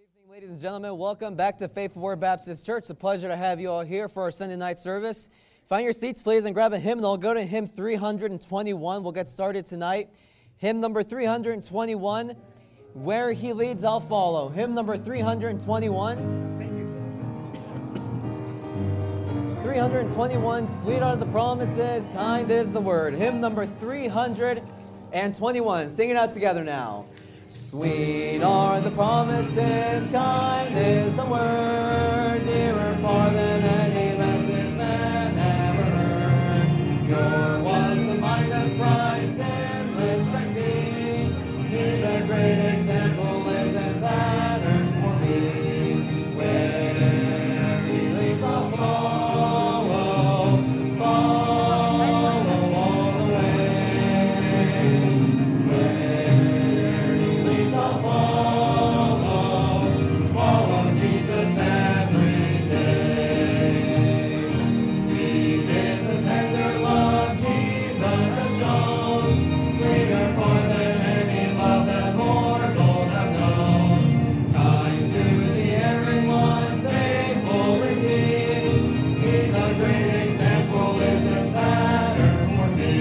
Evening, ladies and gentlemen. Welcome back to Faithful Word Baptist Church. It's a pleasure to have you all here for our Sunday night service. Find your seats, please, and grab a hymnal. Go to hymn 321. We'll get started tonight. Hymn number 321, Where He Leads, I'll Follow. Hymn number 321. 321, Sweet are the promises, kind is the word. Hymn number 321. Sing it out together now. Sweet are the promises, kind is the word, nearer far than any message man ever heard. Your was the mind of Christ, endless I see. He the great example is and pattern for me. Where he leads, I'll follow, follow all the way. Follow Jesus every day. Sweet is the tender love Jesus has shown, sweeter far than any love that mortals have known. Kind to the erring one, faithful is He. He the great example is a pattern for me.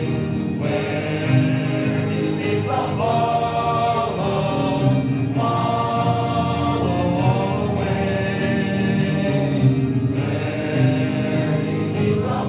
Where He leads, I'll follow, follow all the way. Where He leads, I'll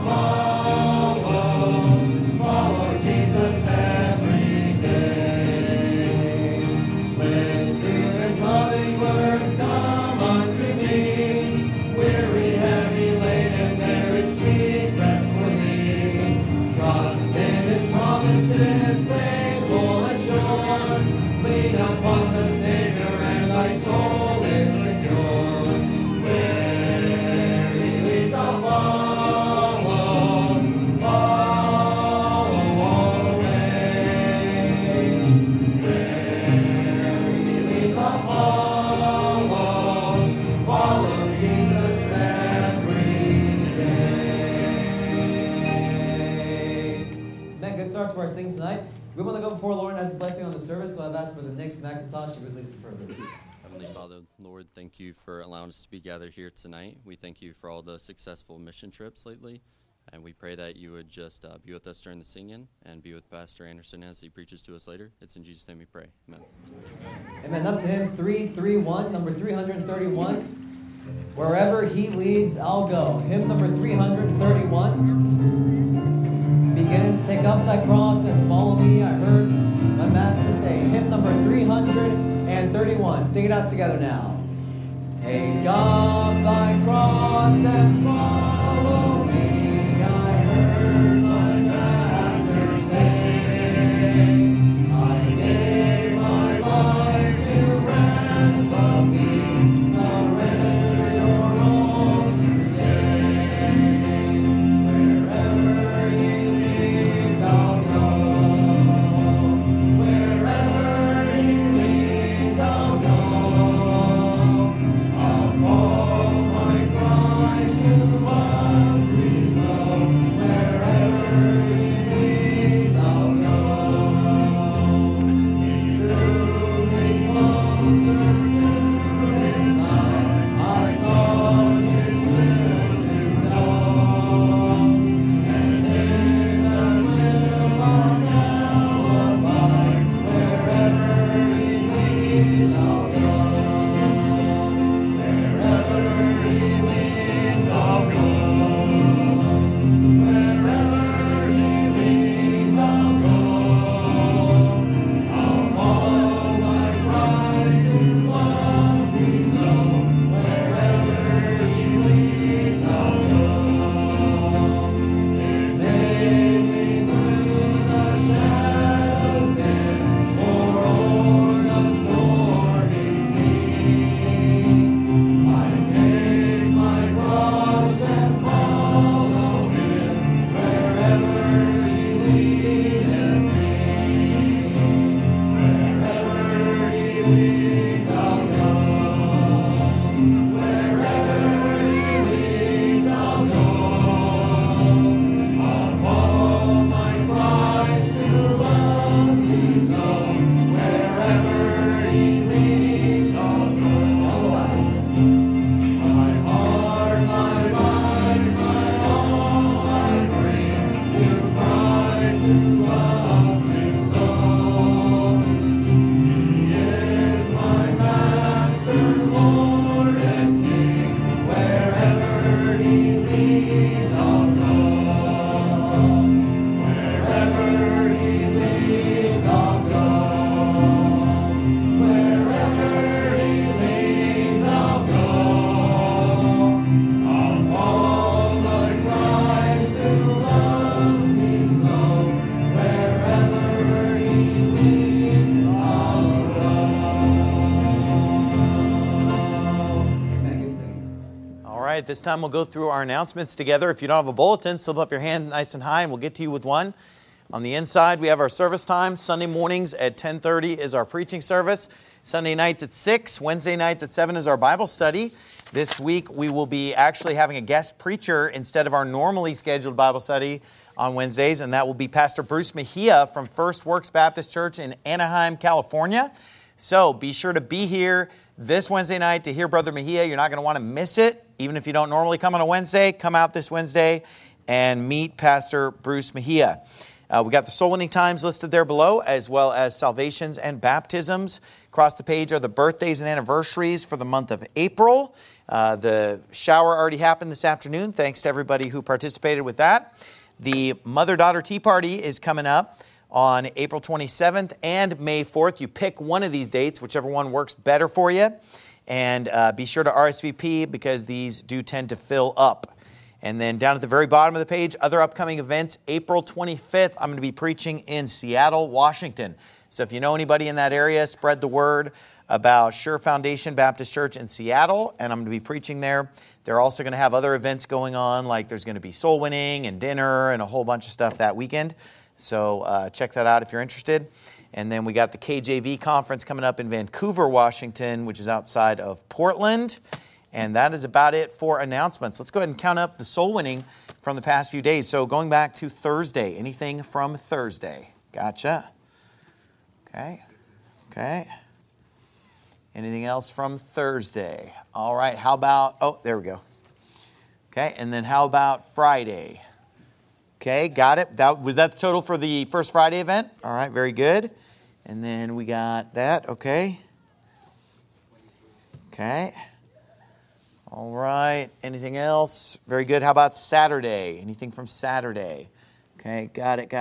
follow Jesus every day. Listen to His loving words, come unto me. Weary, heavy laden, there is sweet rest for thee. Trust in His promises, faithful and sure. Lean upon the Savior, and thy soul is secure. Where He leads, I'll follow, follow all the way. Where He leads, I'll follow Jesus every day. Amen. Good start to our sing tonight. We want to go before Lord and ask His blessing on the service, so I've asked for the Nick McIntosh. He would lead us further. Heavenly Father, Lord, thank you for allowing us to be gathered here tonight. We thank you for all the successful mission trips lately, and we pray that you would just be with us during the singing and be with Pastor Anderson as he preaches to us later. It's in Jesus' name we pray. Amen. Amen. Up to hymn 331, number 331. Wherever He leads, I'll go. Hymn number 331. Begins, take up thy cross and follow me. I heard my master say. Hymn number 331. Sing it out together now. Take up thy cross and follow me. I heard my master say. I gave my life to ransom me. Surrender your all today. Wherever He leads, I'll go. Wherever He leads, I'll go. I'll follow my Christ to this time we'll go through our announcements together. If you don't have a bulletin, slip up your hand nice and high and we'll get to you with one. On the inside, we have our service time. Sunday mornings at 10:30 is our preaching service. Sunday nights at 6. Wednesday nights at 7 is our Bible study. This week, we will be actually having a guest preacher instead of our normally scheduled Bible study on Wednesdays, and that will be Pastor Bruce Mejia from First Works Baptist Church in Anaheim, California. So be sure to be here this Wednesday night to hear Brother Mejia. You're not going to want to miss it. Even if you don't normally come on a Wednesday, come out this Wednesday and meet Pastor Bruce Mejia. We got the soul winning times listed there below, as well as salvations and baptisms. Across the page are the birthdays and anniversaries for the month of April. The shower already happened this afternoon. Thanks to everybody who participated with that. The Mother-Daughter Tea Party is coming up on April 27th and May 4th. You pick one of these dates, whichever one works better for you. And be sure to RSVP because these do tend to fill up. And then down at the very bottom of the page, other upcoming events. April 25th, I'm going to be preaching in Seattle, Washington. So if you know anybody in that area, spread the word about Sure Foundation Baptist Church in Seattle, and I'm going to be preaching there. They're also going to have other events going on, like there's going to be soul winning and dinner and a whole bunch of stuff that weekend. So check that out if you're interested. And then we got the KJV conference coming up in Vancouver, Washington, which is outside of Portland. And that is about it for announcements. Let's go ahead and count up the soul winning from the past few days. So going back to Thursday, anything from Thursday? Gotcha. Okay. Anything else from Thursday? All right, how about, oh, there we go. Okay, and then how about Friday? Okay, got it. Was that the total for the first Friday event? All right, very good. And then we got that, okay. All right, anything else? Very good. How about Saturday? Anything from Saturday? Okay, got it.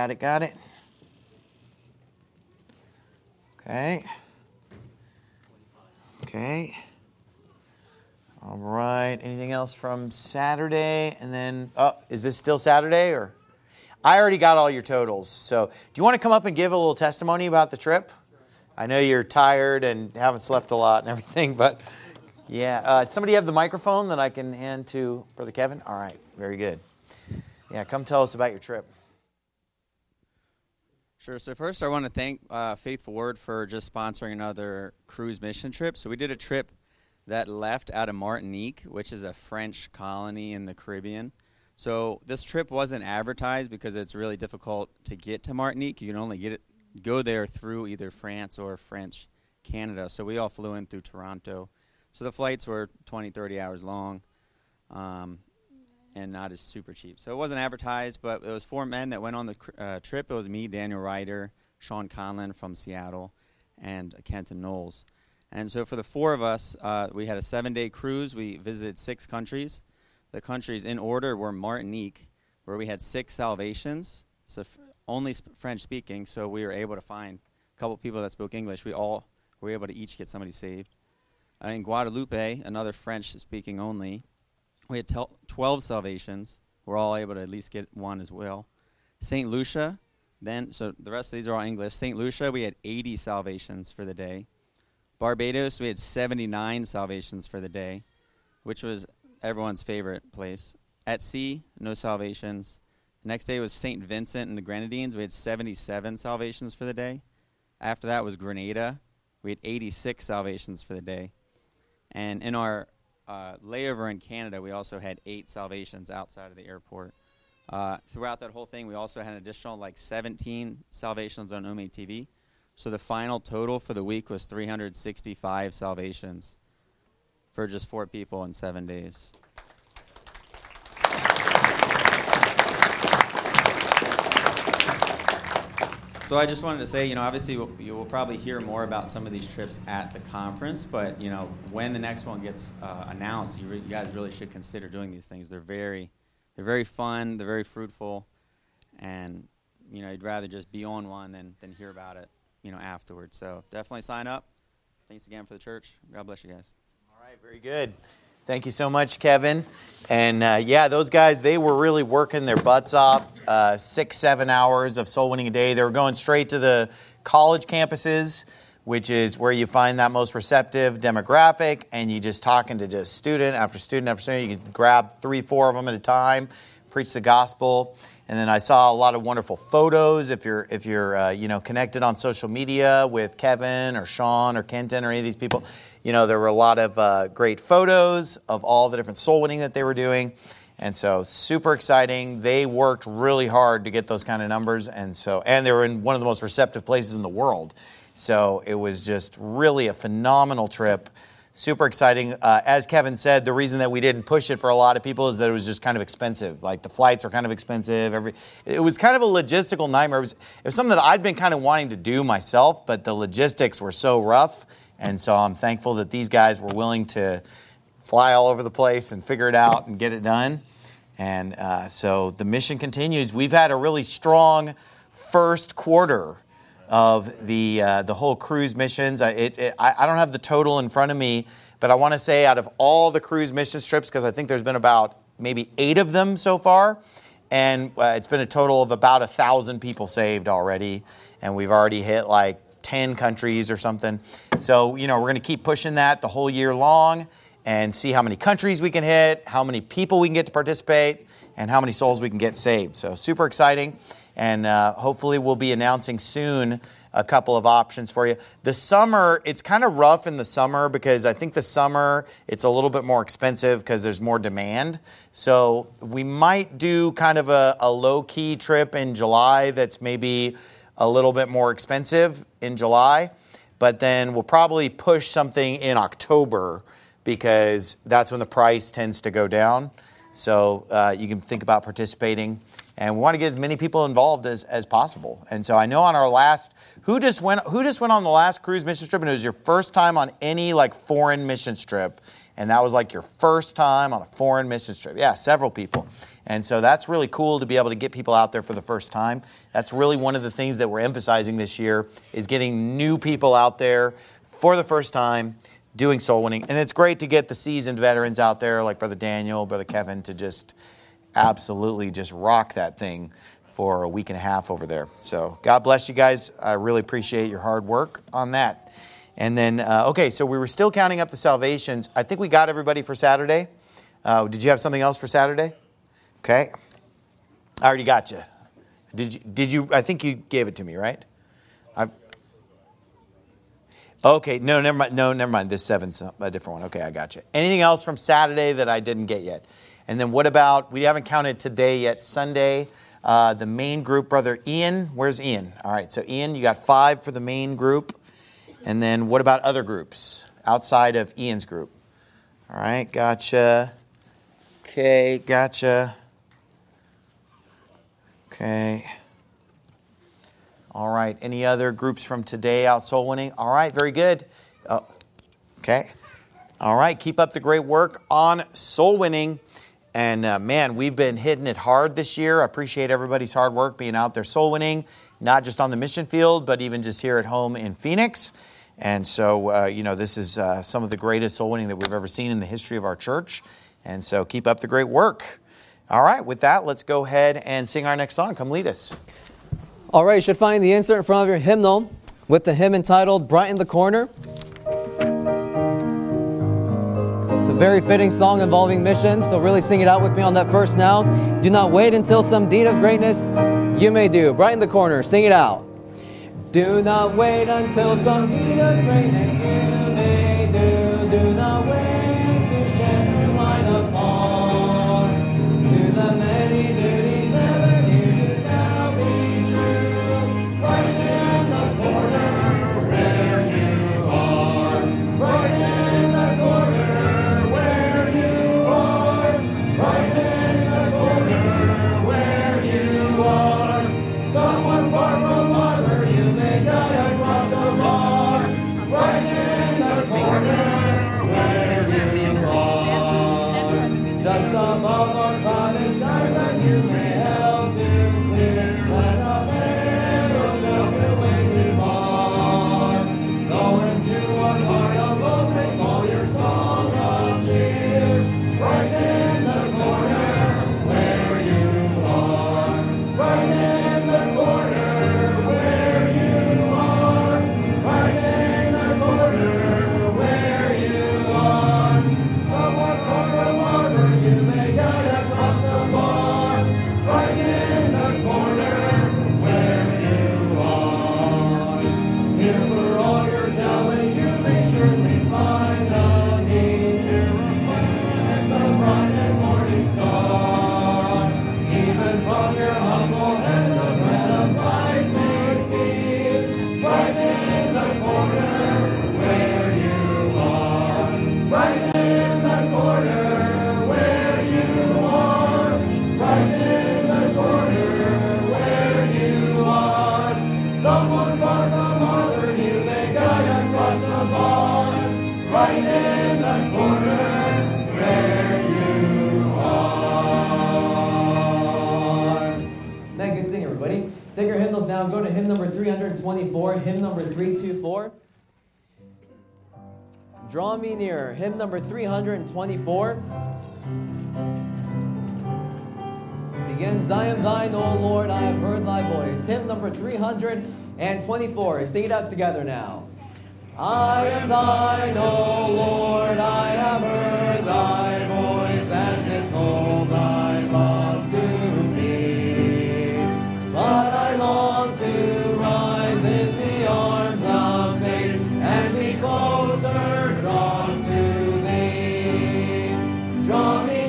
Okay. All right, anything else from Saturday? And then, is this still Saturday or? I already got all your totals. So do you want to come up and give a little testimony about the trip? I know you're tired and haven't slept a lot and everything, but yeah. Somebody have the microphone that I can hand to Brother Kevin? All right, very good. Yeah, come tell us about your trip. Sure. So first I want to thank Faithful Word for just sponsoring another cruise mission trip. So we did a trip that left out of Martinique, which is a French colony in the Caribbean. So this trip wasn't advertised because it's really difficult to get to Martinique. You can only go there through either France or French Canada. So we all flew in through Toronto. So the flights were 20, 30 hours long and not as super cheap. So it wasn't advertised, but there was 4 men that went on the trip. It was me, Daniel Ryder, Sean Conlon from Seattle, and Kenton Knowles. And so for the 4 of us, we had a 7-day cruise. We visited 6 countries. The countries in order were Martinique, where we had 6 salvations. So only French-speaking, so we were able to find a couple people that spoke English. We all were able to each get somebody saved. In Guadalupe, another French-speaking only, we had 12 salvations. We're all able to at least get one as well. St. Lucia, so the rest of these are all English. St. Lucia, we had 80 salvations for the day. Barbados, we had 79 salvations for the day, which was everyone's favorite place. At sea, no salvations. The next day was St. Vincent and the Grenadines. We had 77 salvations for the day. After that was Grenada. We had 86 salvations for the day. And in our layover in Canada, we also had 8 salvations outside of the airport. Throughout that whole thing, we also had an additional 17 salvations on Ome TV. So the final total for the week was 365 salvations for just 4 people in 7 days. So I just wanted to say, obviously you will probably hear more about some of these trips at the conference, but, when the next one gets announced, you guys really should consider doing these things. They're very fun, they're very fruitful, and, you'd rather just be on one than hear about it, afterwards. So definitely sign up. Thanks again for the church. God bless you guys. All right, very good. Thank you so much, Kevin. And those guys, they were really working their butts off, 6-7 hours of soul winning a day. They were going straight to the college campuses, which is where you find that most receptive demographic, and you just talking to just student after student after student. You can grab 3, 4 of them at a time, preach the gospel. And then I saw a lot of wonderful photos. If you're connected on social media with Kevin or Sean or Kenton or any of these people, there were a lot of great photos of all the different soul winning that they were doing. And so super exciting. They worked really hard to get those kind of numbers. And they were in one of the most receptive places in the world. So it was just really a phenomenal trip. Super exciting. As Kevin said, the reason that we didn't push it for a lot of people is that it was just kind of expensive. Like the flights were kind of expensive. It was kind of a logistical nightmare. It was something that I'd been kind of wanting to do myself, but the logistics were so rough. And so I'm thankful that these guys were willing to fly all over the place and figure it out and get it done. And so the mission continues. We've had a really strong first quarter of the whole cruise missions. I don't have the total in front of me, but I want to say out of all the cruise missions trips, because I think there's been about maybe 8 of them so far, and it's been a total of about 1,000 people saved already, and we've already hit like 10 countries or something. So, we're going to keep pushing that the whole year long and see how many countries we can hit, how many people we can get to participate, and how many souls we can get saved. So super exciting. And hopefully we'll be announcing soon a couple of options for you. The summer, it's kind of rough in the summer because I think the summer, it's a little bit more expensive because there's more demand. So we might do kind of a low-key trip in July that's maybe a little bit more expensive in July. But then we'll probably push something in October because that's when the price tends to go down. So you can think about participating. And we want to get as many people involved as possible. And so I know on our last, who just went on the last cruise mission trip, and it was your first time on any foreign mission trip, and that was your first time on a foreign mission trip. Yeah, several people. And so that's really cool to be able to get people out there for the first time. That's really one of the things that we're emphasizing this year is getting new people out there for the first time doing soul winning. And it's great to get the seasoned veterans out there like Brother Daniel, Brother Kevin, to just absolutely just rock that thing for a week and a half over there. So God bless you guys. I really appreciate your hard work on that. And then, so we were still counting up the salvations. I think we got everybody for Saturday. Did you have something else for Saturday? Okay. I already got you. Did you? I think you gave it to me, right? Okay. No, never mind. No, never mind. This 7's a different one. Okay, I got you. Anything else from Saturday that I didn't get yet? And then what about, we haven't counted today yet, Sunday, the main group, Brother Ian. Where's Ian? All right, so Ian, you got 5 for the main group. And then what about other groups outside of Ian's group? All right, gotcha. Okay, gotcha. Okay. All right, any other groups from today out soul winning? All right, very good. Okay. All right, keep up the great work on soul winning. And man, we've been hitting it hard this year. I appreciate everybody's hard work being out there soul winning, not just on the mission field, but even just here at home in Phoenix. And so, this is some of the greatest soul winning that we've ever seen in the history of our church. And so keep up the great work. All right, with that, let's go ahead and sing our next song. Come lead us. All right, you should find the insert in front of your hymnal with the hymn entitled Brighten the Corner. It's a very fitting song involving missions, so really sing it out with me on that verse now. Do not wait until some deed of greatness you may do. Brighten the corner, sing it out. Do not wait until some deed of greatness you may do. Do not wait to shed your light afar. To the many duties ever near, do thou be true. Brighten the corner where you are. Brighten the corner where you are. Brighten the corner where you are. Someone far from harbor you may guide across the bar. Brighten the corner where you are. Just above our clouded skies that you may help to clear. Let not ever self your way bar. Go into one heart of hope and call your song of cheer. Brighten the corner where you are. Brighten the corner where you are. Brighten now go to hymn number 324, hymn number 324. Draw me nearer, hymn number 324. Begins, I am thine, O Lord, I have heard thy voice. Hymn number 324. Sing it out together now. I am thine, O Lord, I have heard thy voice, and been told thy love to me. But I long to rise in the arms of faith, and be closer drawn to thee. Draw me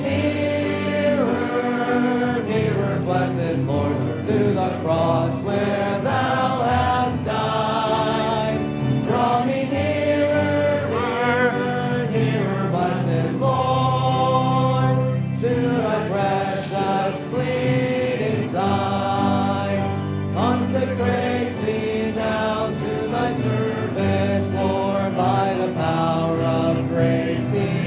nearer, nearer, blessed Lord, to the cross where thou hast died. Draw me nearer, nearer, nearer, blessed Lord, to thy precious bleeding side. Consecrate me now to thy service, Lord, by the power of grace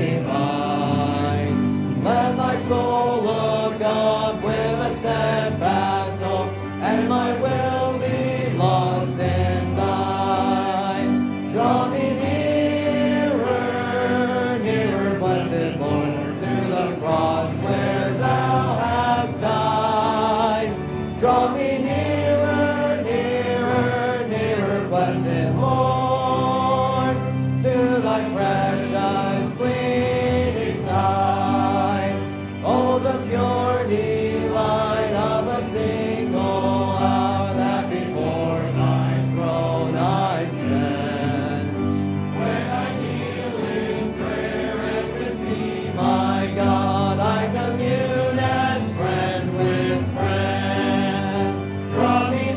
divine. Let my soul look up with a steadfast hope, and my will be lost in thine. Draw me nearer, nearer, blessed Lord, to the cross where thou hast died. Draw me nearer, nearer, nearer, blessed Lord, to thy precious bleeding side. Oh, the pure delight of a single hour that before thy throne I spend. When I kneel in prayer and with thee, my God, I commune as friend with friend. Draw me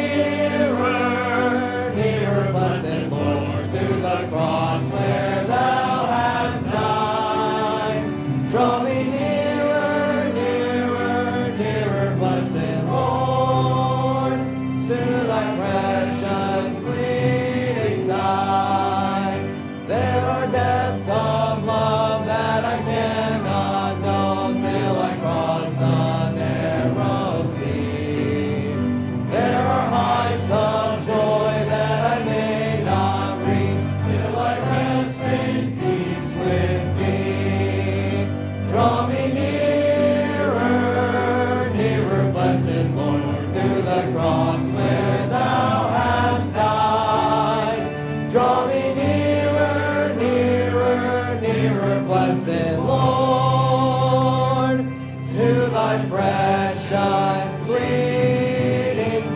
nearer, nearer, blessed Lord, to the cross where thou hast died. Draw me nearer, nearer, nearer, blessed Lord, to thy precious bleeding side. There are depths of love that I cannot know till I cross the narrow sea. There are heights of joy that I may not reach till I rest in peace with thee. Draw me nearer, nearer, blessed Lord, to the cross where thou hast died. Draw me nearer, nearer, nearer, blessed Lord, to thy precious bleeding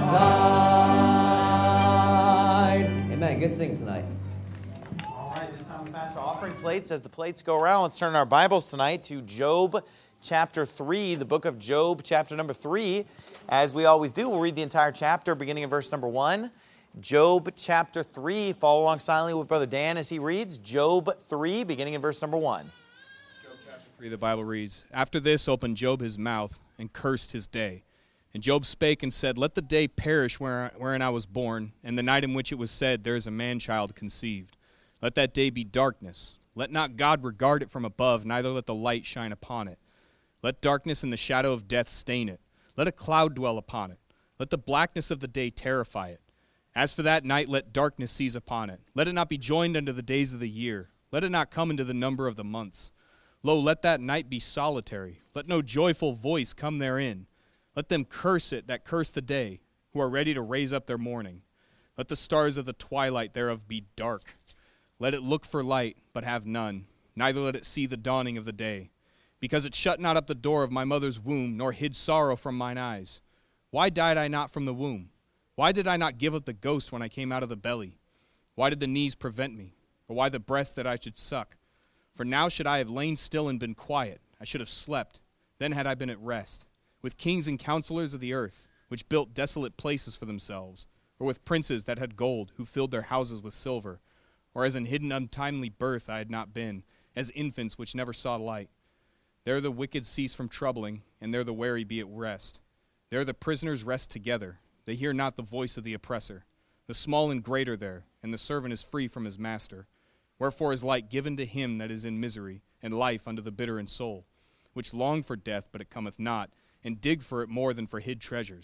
side. Amen. Good singing tonight. All right, this time we pass our offering plates. As the plates go around, let's turn our Bibles tonight to Job chapter 3, the book of Job chapter number 3. As we always do, we'll read the entire chapter beginning in verse number 1. Job chapter 3. Follow along silently with Brother Dan as he reads. Job 3, beginning in verse number 1. Job chapter 3, the Bible reads, After this opened Job his mouth and cursed his day. And Job spake and said, Let the day perish wherein I was born, and the night in which it was said, There is a man-child conceived. Let that day be darkness. Let not God regard it from above, neither let the light shine upon it. Let darkness and the shadow of death stain it. Let a cloud dwell upon it. Let the blackness of the day terrify it. As for that night, let darkness seize upon it. Let it not be joined unto the days of the year. Let it not come into the number of the months. Lo, let that night be solitary. Let no joyful voice come therein. Let them curse it that curse the day, who are ready to raise up their mourning. Let the stars of the twilight thereof be dark. Let it look for light, but have none. Neither let it see the dawning of the day. Because it shut not up the door of my mother's womb, nor hid sorrow from mine eyes. Why died I not from the womb? Why did I not give up the ghost when I came out of the belly? Why did the knees prevent me? Or why the breast that I should suck? For now should I have lain still and been quiet. I should have slept. Then had I been at rest. With kings and counselors of the earth, which built desolate places for themselves. Or with princes that had gold, who filled their houses with silver. Or as in hidden untimely birth I had not been, as infants which never saw light. There the wicked cease from troubling, and there the weary be at rest. There the prisoners rest together. They hear not the voice of the oppressor. The small and great are there, and the servant is free from his master. Wherefore is light given to him that is in misery, and life unto the bitter in soul, which long for death, but it cometh not, and dig for it more than for hid treasures.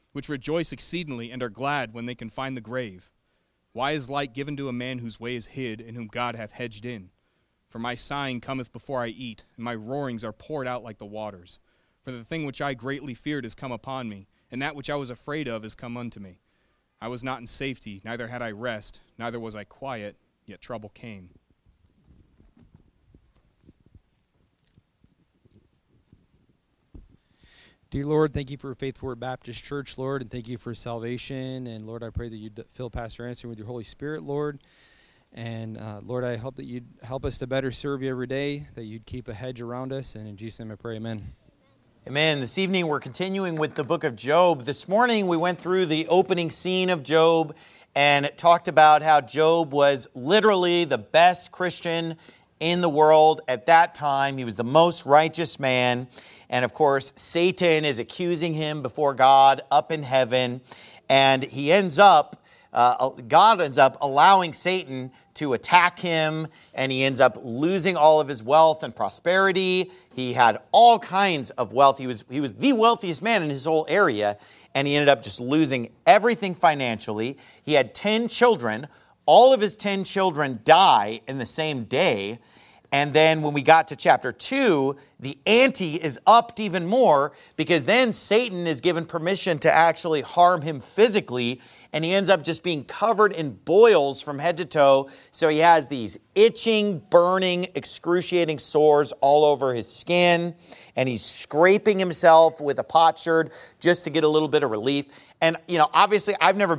which rejoice exceedingly and are glad when they can find the grave. Why is light given to a man whose way is hid, and whom God hath hedged in? For my sighing cometh before I eat, and my roarings are poured out like the waters. For the thing which I greatly feared is come upon me, and that which I was afraid of is come unto me. I was not in safety, neither had I rest, neither was I quiet, yet trouble came. Dear Lord, thank you for Faithful Word Baptist Church, Lord, and thank you for salvation. And Lord, I pray that you'd fill Pastor Anderson with your Holy Spirit, Lord. And Lord, I hope that you'd help us to better serve you every day, that you'd keep a hedge around us. And in Jesus' name I pray, amen. Amen. This evening we're continuing with the book of Job. This morning we went through the opening scene of Job and it talked about how Job was literally the best Christian in the world at that time. He was the most righteous man. And of course, Satan is accusing him before God up in heaven. And he ends up, God ends up allowing Satan to attack him. And he ends up losing all of his wealth and prosperity. He had all kinds of wealth. He was the wealthiest man in his whole area. And he ended up just losing everything financially. He had 10 children. All of his 10 children die in the same day. And then when we got to chapter 2, the ante is upped even more because then Satan is given permission to actually harm him physically. And he ends up just being covered in boils from head to toe. So he has these itching, burning, excruciating sores all over his skin. And he's scraping himself with a potsherd just to get a little bit of relief. And, obviously I've never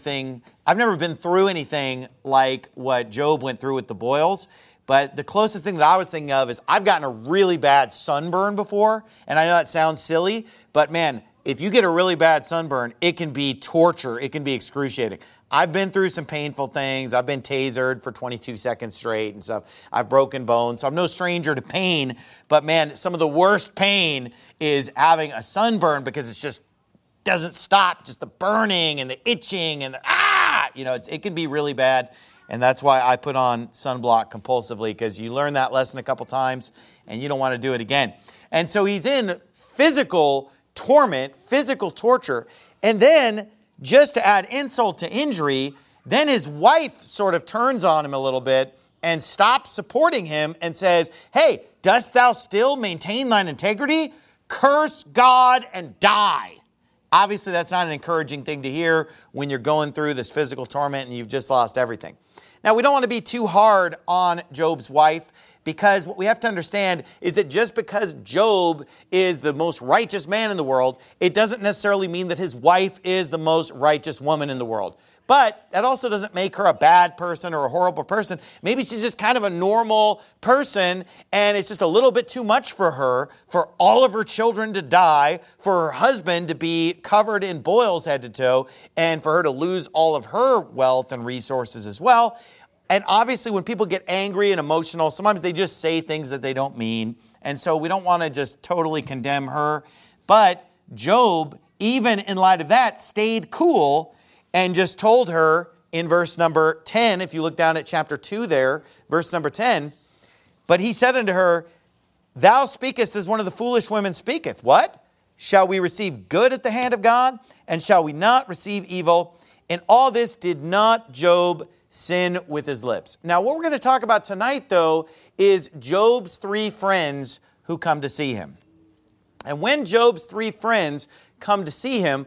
been through anything like what Job went through with the boils. But the closest thing that I was thinking of is I've gotten a really bad sunburn before. And I know that sounds silly, but man, if you get a really bad sunburn, it can be torture. It can be excruciating. I've been through some painful things. I've been tasered for 22 seconds straight and stuff. I've broken bones. So I'm no stranger to pain. But man, some of the worst pain is having a sunburn because it just doesn't stop. Just the burning and the itching and it can be really bad. And that's why I put on sunblock compulsively, because you learn that lesson a couple times and you don't want to do it again. And so he's in physical torment, physical torture. And then, just to add insult to injury, then his wife sort of turns on him a little bit and stops supporting him and says, "Hey, dost thou still maintain thine integrity? Curse God and die." Obviously, that's not an encouraging thing to hear when you're going through this physical torment and you've just lost everything. Now, we don't want to be too hard on Job's wife, because what we have to understand is that just because Job is the most righteous man in the world, it doesn't necessarily mean that his wife is the most righteous woman in the world. But that also doesn't make her a bad person or a horrible person. Maybe she's just kind of a normal person, and it's just a little bit too much for her, for all of her children to die, for her husband to be covered in boils head to toe, and for her to lose all of her wealth and resources as well. And obviously, when people get angry and emotional, sometimes they just say things that they don't mean. And so we don't want to just totally condemn her. But Job, even in light of that, stayed cool and just told her in verse number 10, if you look down at chapter 2 there, verse number 10, "But he said unto her, Thou speakest as one of the foolish women speaketh. What? Shall we receive good at the hand of God? And shall we not receive evil? In all this did not Job sin with his lips." Now, what we're going to talk about tonight, though, is Job's 3 friends who come to see him. And when Job's 3 friends come to see him,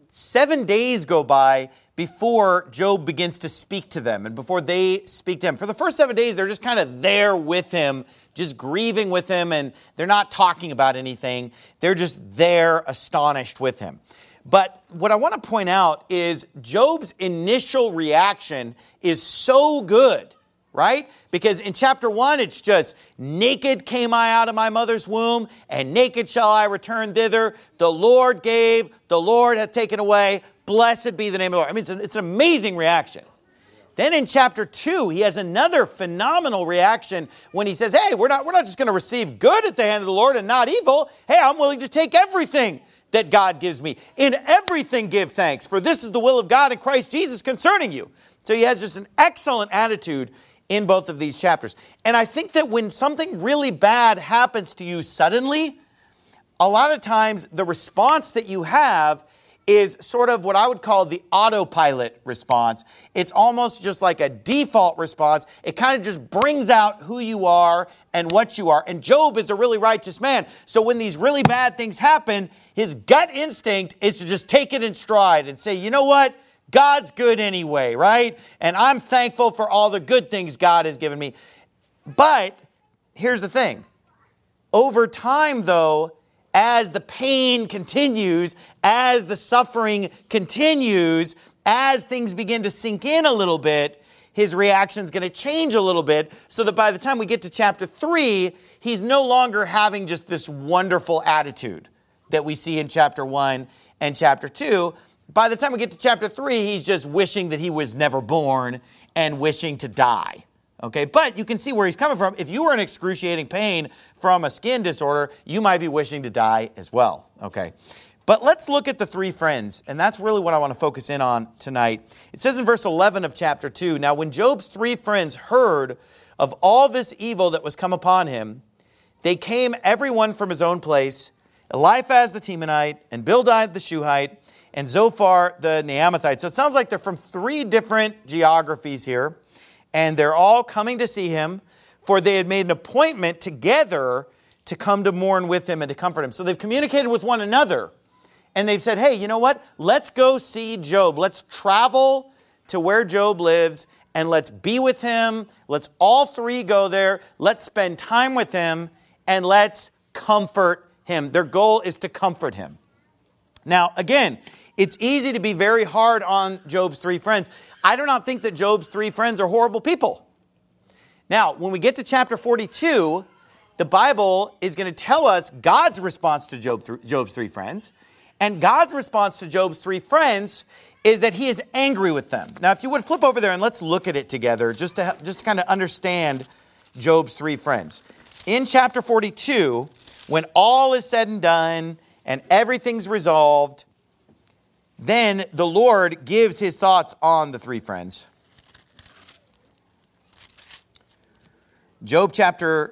7 days go by before Job begins to speak to them and before they speak to him. For the first 7 days, they're just kind of there with him, just grieving with him, and they're not talking about anything. They're just there astonished with him. But what I want to point out is Job's initial reaction is so good, right? Because in chapter 1, it's just, "Naked came I out of my mother's womb, and naked shall I return thither. The Lord gave, the Lord hath taken away. Blessed be the name of the Lord." I mean, it's an amazing reaction. Then in chapter 2, he has another phenomenal reaction when he says, "Hey, we're not just going to receive good at the hand of the Lord and not evil. Hey, I'm willing to take everything that God gives me. In everything give thanks, for this is the will of God in Christ Jesus concerning you." So he has just an excellent attitude in both of these chapters. And I think that when something really bad happens to you suddenly, a lot of times the response that you have is sort of what I would call the autopilot response. It's almost just like a default response. It kind of just brings out who you are and what you are. And Job is a really righteous man. So when these really bad things happen, his gut instinct is to just take it in stride and say, you know what? God's good anyway, right? And I'm thankful for all the good things God has given me. But here's the thing. Over time, though, as the pain continues, as the suffering continues, as things begin to sink in a little bit, his reaction is going to change a little bit so that by the time we get to chapter 3, he's no longer having just this wonderful attitude that we see in chapter 1 and chapter 2. By the time we get to chapter 3, he's just wishing that he was never born and wishing to die. Okay, but you can see where he's coming from. If you were in excruciating pain from a skin disorder, you might be wishing to die as well. Okay, but let's look at the three friends, and that's really what I want to focus in on tonight. It says in verse 11 of chapter 2, now when Job's three friends heard of all this evil that was come upon him, they came everyone from his own place, Eliphaz the Temanite, and Bildad the Shuhite, and Zophar the Naamathite. So it sounds like they're from three different geographies here. And they're all coming to see him, for they had made an appointment together to come to mourn with him and to comfort him. So they've communicated with one another. And they've said, hey, you know what? Let's go see Job. Let's travel to where Job lives and let's be with him. Let's all three go there. Let's spend time with him and let's comfort him. Their goal is to comfort him. Now, again, it's easy to be very hard on Job's three friends. I do not think that Job's three friends are horrible people. Now, when we get to chapter 42, the Bible is going to tell us God's response to Job's three friends. And God's response to Job's three friends is that he is angry with them. Now, if you would flip over there and let's look at it together just to kind of understand Job's three friends. In chapter 42, when all is said and done and everything's resolved, then the Lord gives his thoughts on the three friends. Job chapter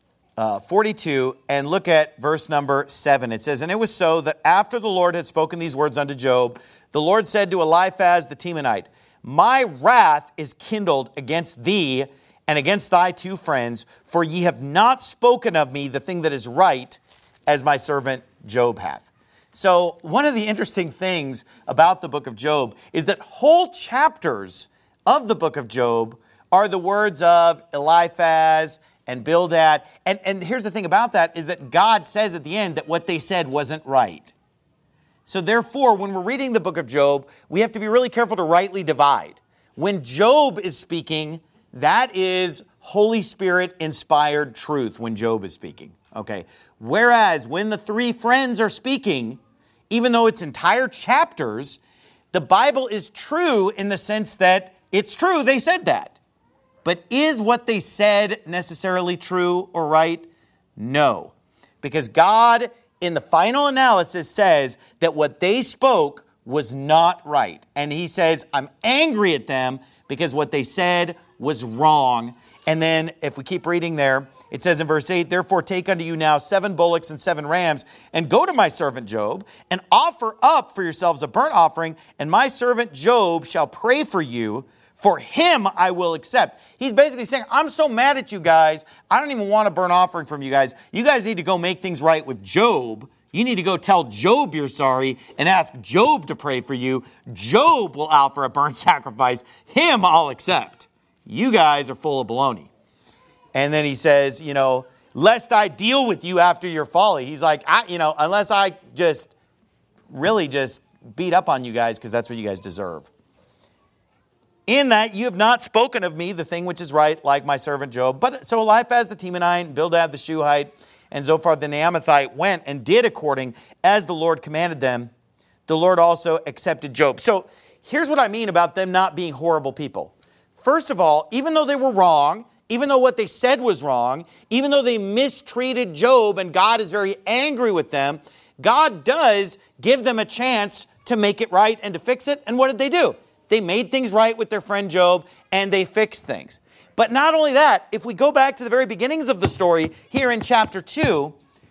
42, and look at verse number 7. It says, and it was so that after the Lord had spoken these words unto Job, the Lord said to Eliphaz the Temanite, my wrath is kindled against thee and against thy two friends, for ye have not spoken of me the thing that is right, as my servant Job hath. So one of the interesting things about the book of Job is that whole chapters of the book of Job are the words of Eliphaz and Bildad. And here's the thing about that is that God says at the end that what they said wasn't right. So therefore, when we're reading the book of Job, we have to be really careful to rightly divide. When Job is speaking, that is Holy Spirit inspired truth when Job is speaking. Okay. Whereas when the three friends are speaking, even though it's entire chapters, the Bible is true in the sense that it's true, they said that. But is what they said necessarily true or right? No. Because God, in the final analysis, says that what they spoke was not right. And he says, I'm angry at them because what they said was wrong. And then if we keep reading there, it says in verse 8, therefore take unto you now 7 bullocks and 7 rams, and go to my servant Job, and offer up for yourselves a burnt offering, and my servant Job shall pray for you. For him I will accept. He's basically saying, I'm so mad at you guys, I don't even want a burnt offering from you guys. You guys need to go make things right with Job. You need to go tell Job you're sorry and ask Job to pray for you. Job will offer a burnt sacrifice. Him I'll accept. You guys are full of baloney. And then he says, lest I deal with you after your folly. He's like, unless I just beat up on you guys because that's what you guys deserve. In that you have not spoken of me the thing which is right, like my servant Job. But so Eliphaz the Temanite, Bildad the Shuhite, and Zophar the Naamathite went and did according as the Lord commanded them. The Lord also accepted Job. So here's what I mean about them not being horrible people. First of all, even though they were wrong, even though what they said was wrong, even though they mistreated Job and God is very angry with them, God does give them a chance to make it right and to fix it. And what did they do? They made things right with their friend Job and they fixed things. But not only that, if we go back to the very beginnings of the story here in chapter 2,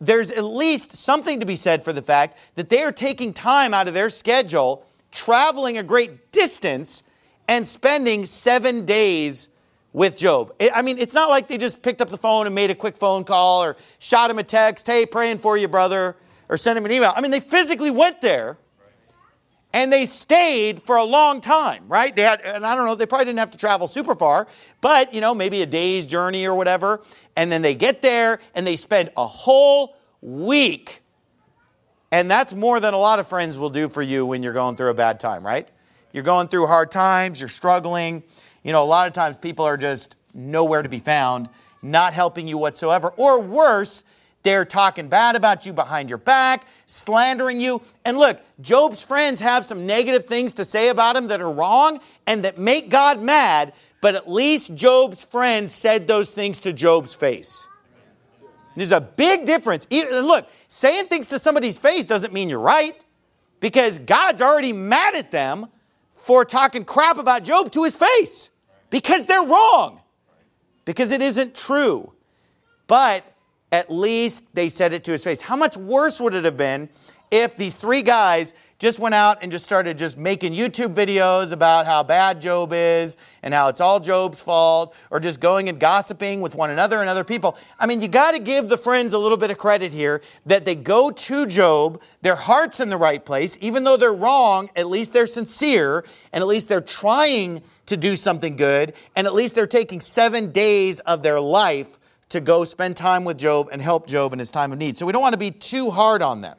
there's at least something to be said for the fact that they are taking time out of their schedule, traveling a great distance, and spending 7 days with Job. I mean, it's not like they just picked up the phone and made a quick phone call or shot him a text, hey, praying for you, brother, or sent him an email. I mean, they physically went there and they stayed for a long time, right? They had, and I don't know, they probably didn't have to travel super far, but, maybe a day's journey or whatever. And then they get there and they spend a whole week. And that's more than a lot of friends will do for you when you're going through a bad time, right? You're going through hard times, you're struggling. A lot of times people are just nowhere to be found, not helping you whatsoever. Or worse, they're talking bad about you behind your back, slandering you. And look, Job's friends have some negative things to say about him that are wrong and that make God mad, but at least Job's friends said those things to Job's face. There's a big difference. Look, saying things to somebody's face doesn't mean you're right, because God's already mad at them for talking crap about Job to his face. Because they're wrong. Because it isn't true. But at least they said it to his face. How much worse would it have been if these three guys just went out and just started just making YouTube videos about how bad Job is and how it's all Job's fault, or just going and gossiping with one another and other people? I mean, you got to give the friends a little bit of credit here that they go to Job, their heart's in the right place. Even though they're wrong, at least they're sincere, and at least they're trying to do something good, and at least they're taking 7 days of their life to go spend time with Job and help Job in his time of need. So we don't want to be too hard on them.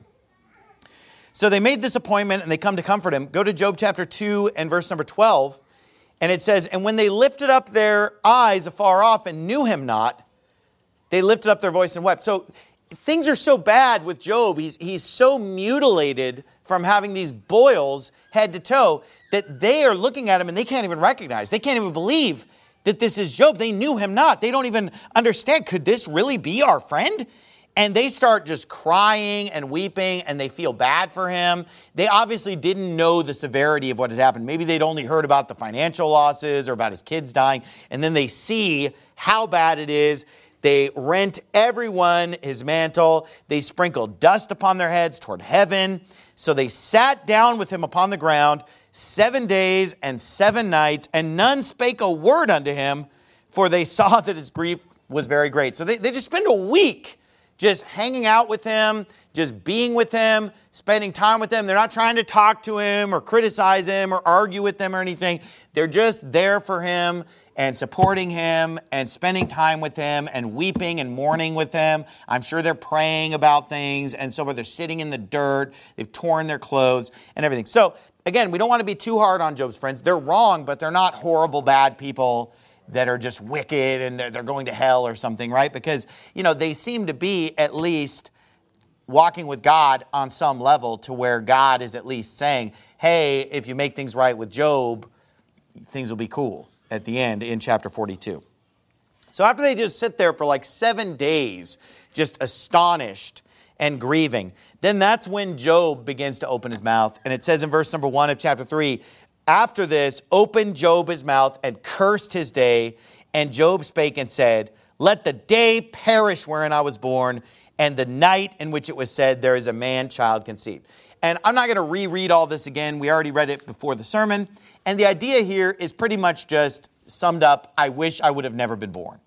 So they made this appointment and they come to comfort him. Go to Job chapter 2 and verse number 12. And it says, and when they lifted up their eyes afar off and knew him not, they lifted up their voice and wept. So things are so bad with Job. He's so mutilated from having these boils head to toe that they are looking at him and they can't even recognize. They can't even believe that this is Job. They knew him not. They don't even understand. Could this really be our friend? And they start just crying and weeping, and they feel bad for him. They obviously didn't know the severity of what had happened. Maybe they'd only heard about the financial losses or about his kids dying, and then they see how bad it is. They rent everyone his mantle. They sprinkle dust upon their heads toward heaven. So they sat down with him upon the ground 7 days and 7 nights, and none spake a word unto him, for they saw that his grief was very great. So they just spend a week just hanging out with him, just being with him, spending time with him. They're not trying to talk to him or criticize him or argue with him or anything. They're just there for him and supporting him and spending time with him and weeping and mourning with him. I'm sure they're praying about things and so forth. They're sitting in the dirt. They've torn their clothes and everything. So again, we don't want to be too hard on Job's friends. They're wrong, but they're not horrible, bad people that are just wicked and they're going to hell or something, right? Because, they seem to be at least walking with God on some level, to where God is at least saying, hey, if you make things right with Job, things will be cool at the end in chapter 42. So after they just sit there for like 7 days, just astonished and grieving, then that's when Job begins to open his mouth. And it says in verse number 1 of chapter 3, after this, opened Job his mouth and cursed his day. And Job spake and said, let the day perish wherein I was born, and the night in which it was said, there is a man-child conceived. And I'm not going to reread all this again. We already read it before the sermon. And the idea here is pretty much just summed up, I wish I would have never been born.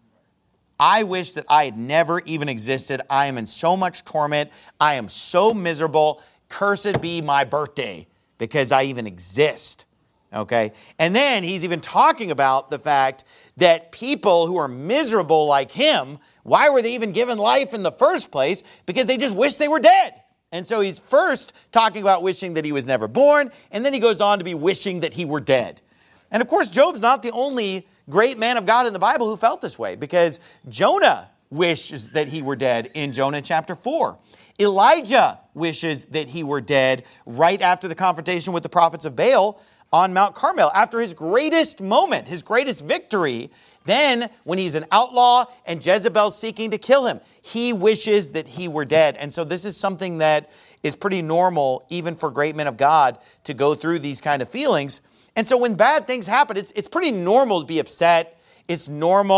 I wish that I had never even existed. I am in so much torment. I am so miserable. Cursed be my birthday, because I even exist, okay? And then he's even talking about the fact that people who are miserable like him, why were they even given life in the first place? Because they just wish they were dead. And so he's first talking about wishing that he was never born, and then he goes on to be wishing that he were dead. And of course, Job's not the only great man of God in the Bible who felt this way, because Jonah wishes that he were dead in Jonah chapter 4. Elijah wishes that he were dead right after the confrontation with the prophets of Baal on Mount Carmel. After his greatest moment, his greatest victory, then when he's an outlaw and Jezebel's seeking to kill him, he wishes that he were dead. And so this is something that is pretty normal, even for great men of God, to go through these kind of feelings. And so when bad things happen, it's pretty normal to be upset. It's normal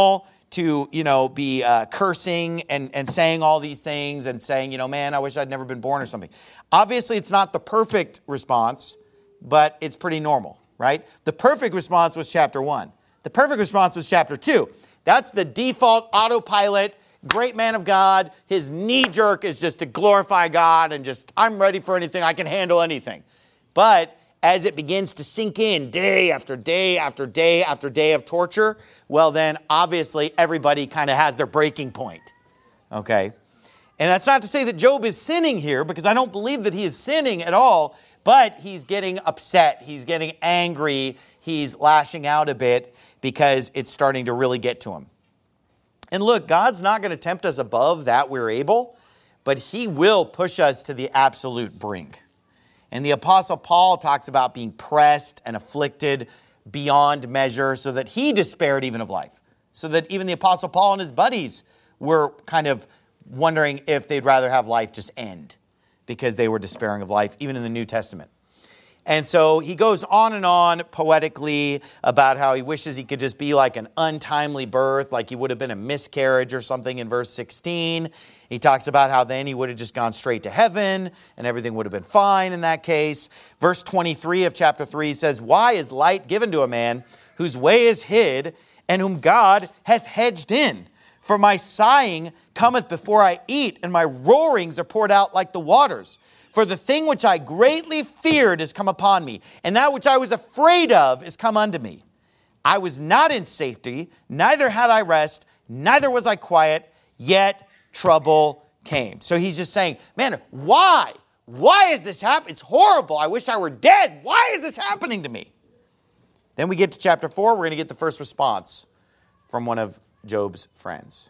to, be cursing and saying all these things and saying, man, I wish I'd never been born or something. Obviously, it's not the perfect response, but it's pretty normal, right? The perfect response was chapter 1. The perfect response was chapter 2. That's the default autopilot, great man of God. His knee jerk is just to glorify God and just, I'm ready for anything. I can handle anything. But as it begins to sink in day after day after day after day of torture, well, then obviously everybody kind of has their breaking point. Okay? And that's not to say that Job is sinning here, because I don't believe that he is sinning at all, but he's getting upset. He's getting angry. He's lashing out a bit because it's starting to really get to him. And look, God's not going to tempt us above that we're able, but he will push us to the absolute brink. And the Apostle Paul talks about being pressed and afflicted beyond measure so that he despaired even of life. So that even the Apostle Paul and his buddies were kind of wondering if they'd rather have life just end because they were despairing of life, even in the New Testament. And so he goes on and on poetically about how he wishes he could just be like an untimely birth, like he would have been a miscarriage or something in verse 16. He talks about how then he would have just gone straight to heaven and everything would have been fine in that case. Verse 23 of chapter 3 says, "Why is light given to a man whose way is hid and whom God hath hedged in? For my sighing cometh before I eat, and my roarings are poured out like the waters. For the thing which I greatly feared is come upon me, and that which I was afraid of is come unto me. I was not in safety, neither had I rest, neither was I quiet, yet trouble came." So he's just saying, man, why? Why is this happening? It's horrible. I wish I were dead. Why is this happening to me? Then we get to chapter 4. We're going to get the first response from one of Job's friends.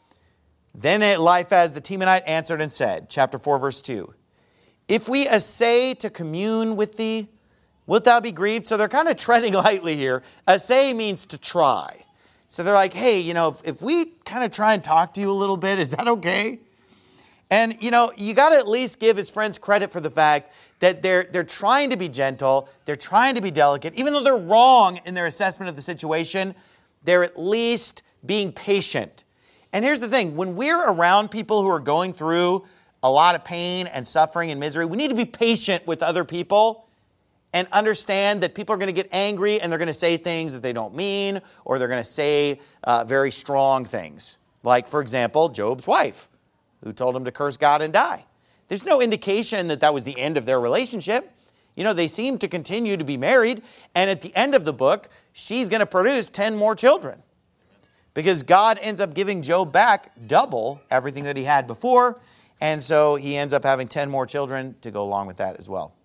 "Then Eliphaz the Temanite answered and said," chapter 4, verse 2, "If we essay to commune with thee, wilt thou be grieved?" So they're kind of treading lightly here. Essay means to try. So they're like, hey, if we kind of try and talk to you a little bit, is that okay? And, you got to at least give his friends credit for the fact that they're trying to be gentle. They're trying to be delicate. Even though they're wrong in their assessment of the situation, they're at least being patient. And here's the thing. When we're around people who are going through a lot of pain and suffering and misery, we need to be patient with other people and understand that people are going to get angry and they're going to say things that they don't mean, or they're going to say very strong things. Like, for example, Job's wife, who told him to curse God and die. There's no indication that that was the end of their relationship. They seem to continue to be married, and at the end of the book, she's going to produce 10 more children. Because God ends up giving Job back double everything that he had before, and so he ends up having 10 more children to go along with that as well.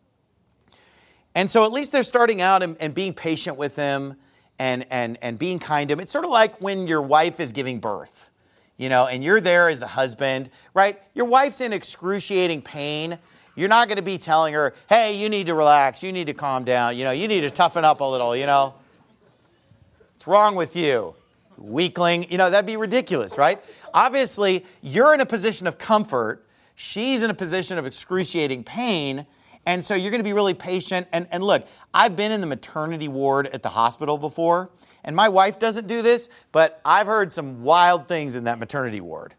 And so at least they're starting out and being patient with him and being kind to him. It's sort of like when your wife is giving birth, and you're there as the husband, right? Your wife's in excruciating pain. You're not going to be telling her, hey, you need to relax. You need to calm down. You need to toughen up a little, What's wrong with you? Weakling. That'd be ridiculous, right? Obviously, you're in a position of comfort. She's in a position of excruciating pain. And so you're going to be really patient. And look, I've been in the maternity ward at the hospital before. And my wife doesn't do this, but I've heard some wild things in that maternity ward.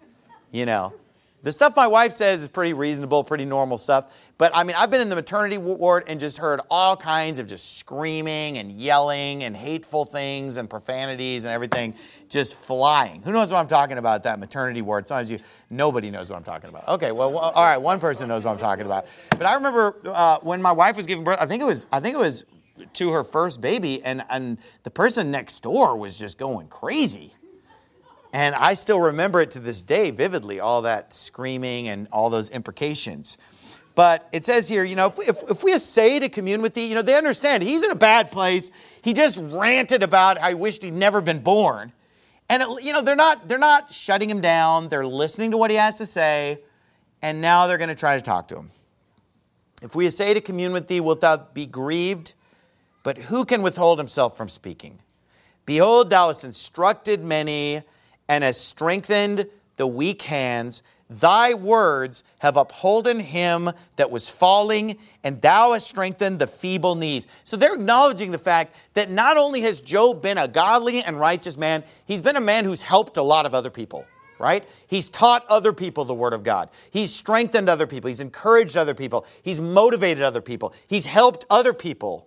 The stuff my wife says is pretty reasonable, pretty normal stuff. But I've been in the maternity ward and just heard all kinds of just screaming and yelling and hateful things and profanities and everything just flying. Who knows what I'm talking about at that maternity ward? Sometimes nobody knows what I'm talking about. Okay, well, all right, one person knows what I'm talking about. But I remember when my wife was giving birth, I think it was to her first baby, and the person next door was just going crazy. And I still remember it to this day vividly, all that screaming and all those imprecations. But it says here, if we essay to commune with thee, they understand he's in a bad place. He just ranted about how he wished he'd never been born. And, they're not shutting him down. They're listening to what he has to say. And now they're going to try to talk to him. If we essay to commune with thee, wilt thou be grieved? But who can withhold himself from speaking? Behold, thou hast instructed many and hast strengthened the weak hands. thy words have upholden him that was falling, and thou hast strengthened the feeble knees. So they're acknowledging the fact that not only has Job been a godly and righteous man, he's been a man who's helped a lot of other people, right? He's taught other people the word of God. He's strengthened other people. He's encouraged other people. He's motivated other people. He's helped other people.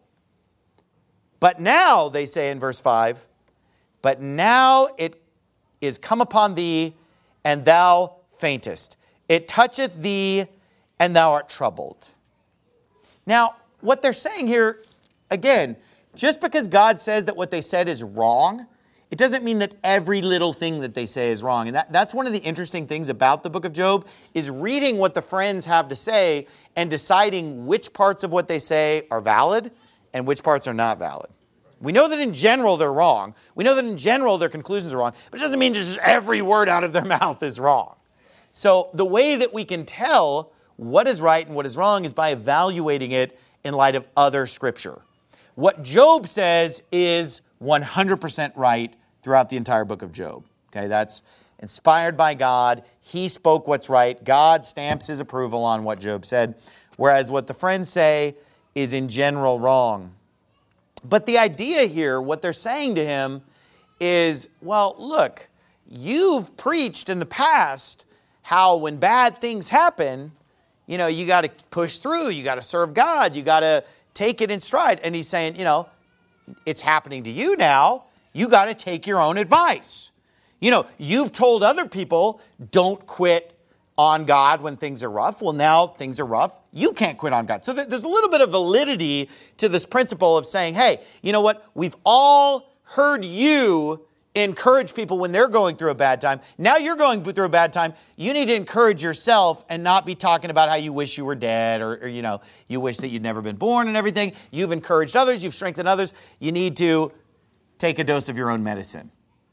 But now, they say in verse 5, but now it is come upon thee, and thou faintest. It toucheth thee, and thou art troubled. Now, what they're saying here, again, just because God says that what they said is wrong, it doesn't mean that every little thing that they say is wrong. And that's one of the interesting things about the book of Job, is reading what the friends have to say and deciding which parts of what they say are valid and which parts are not valid. We know that in general they're wrong. We know that in general their conclusions are wrong. But it doesn't mean just every word out of their mouth is wrong. So the way that we can tell what is right and what is wrong is by evaluating it in light of other scripture. What Job says is 100% right throughout the entire book of Job. Okay, that's inspired by God. He spoke what's right. God stamps his approval on what Job said. Whereas what the friends say is in general wrong. But the idea here, what they're saying to him is, well, look, you've preached in the past how when bad things happen, you know, you got to push through, you got to serve God, you got to take it in stride. And he's saying, you know, it's happening to you now. You got to take your own advice. You know, you've told other people, don't quit on God when things are rough. Well, now things are rough. You can't quit on God. So there's a little bit of validity to this principle of saying, hey, you know what? We've all heard you encourage people when they're going through a bad time. Now you're going through a bad time. You need to encourage yourself and not be talking about how you wish you were dead or you know, you wish that you'd never been born and everything. You've encouraged others. You've strengthened others. You need to take a dose of your own medicine.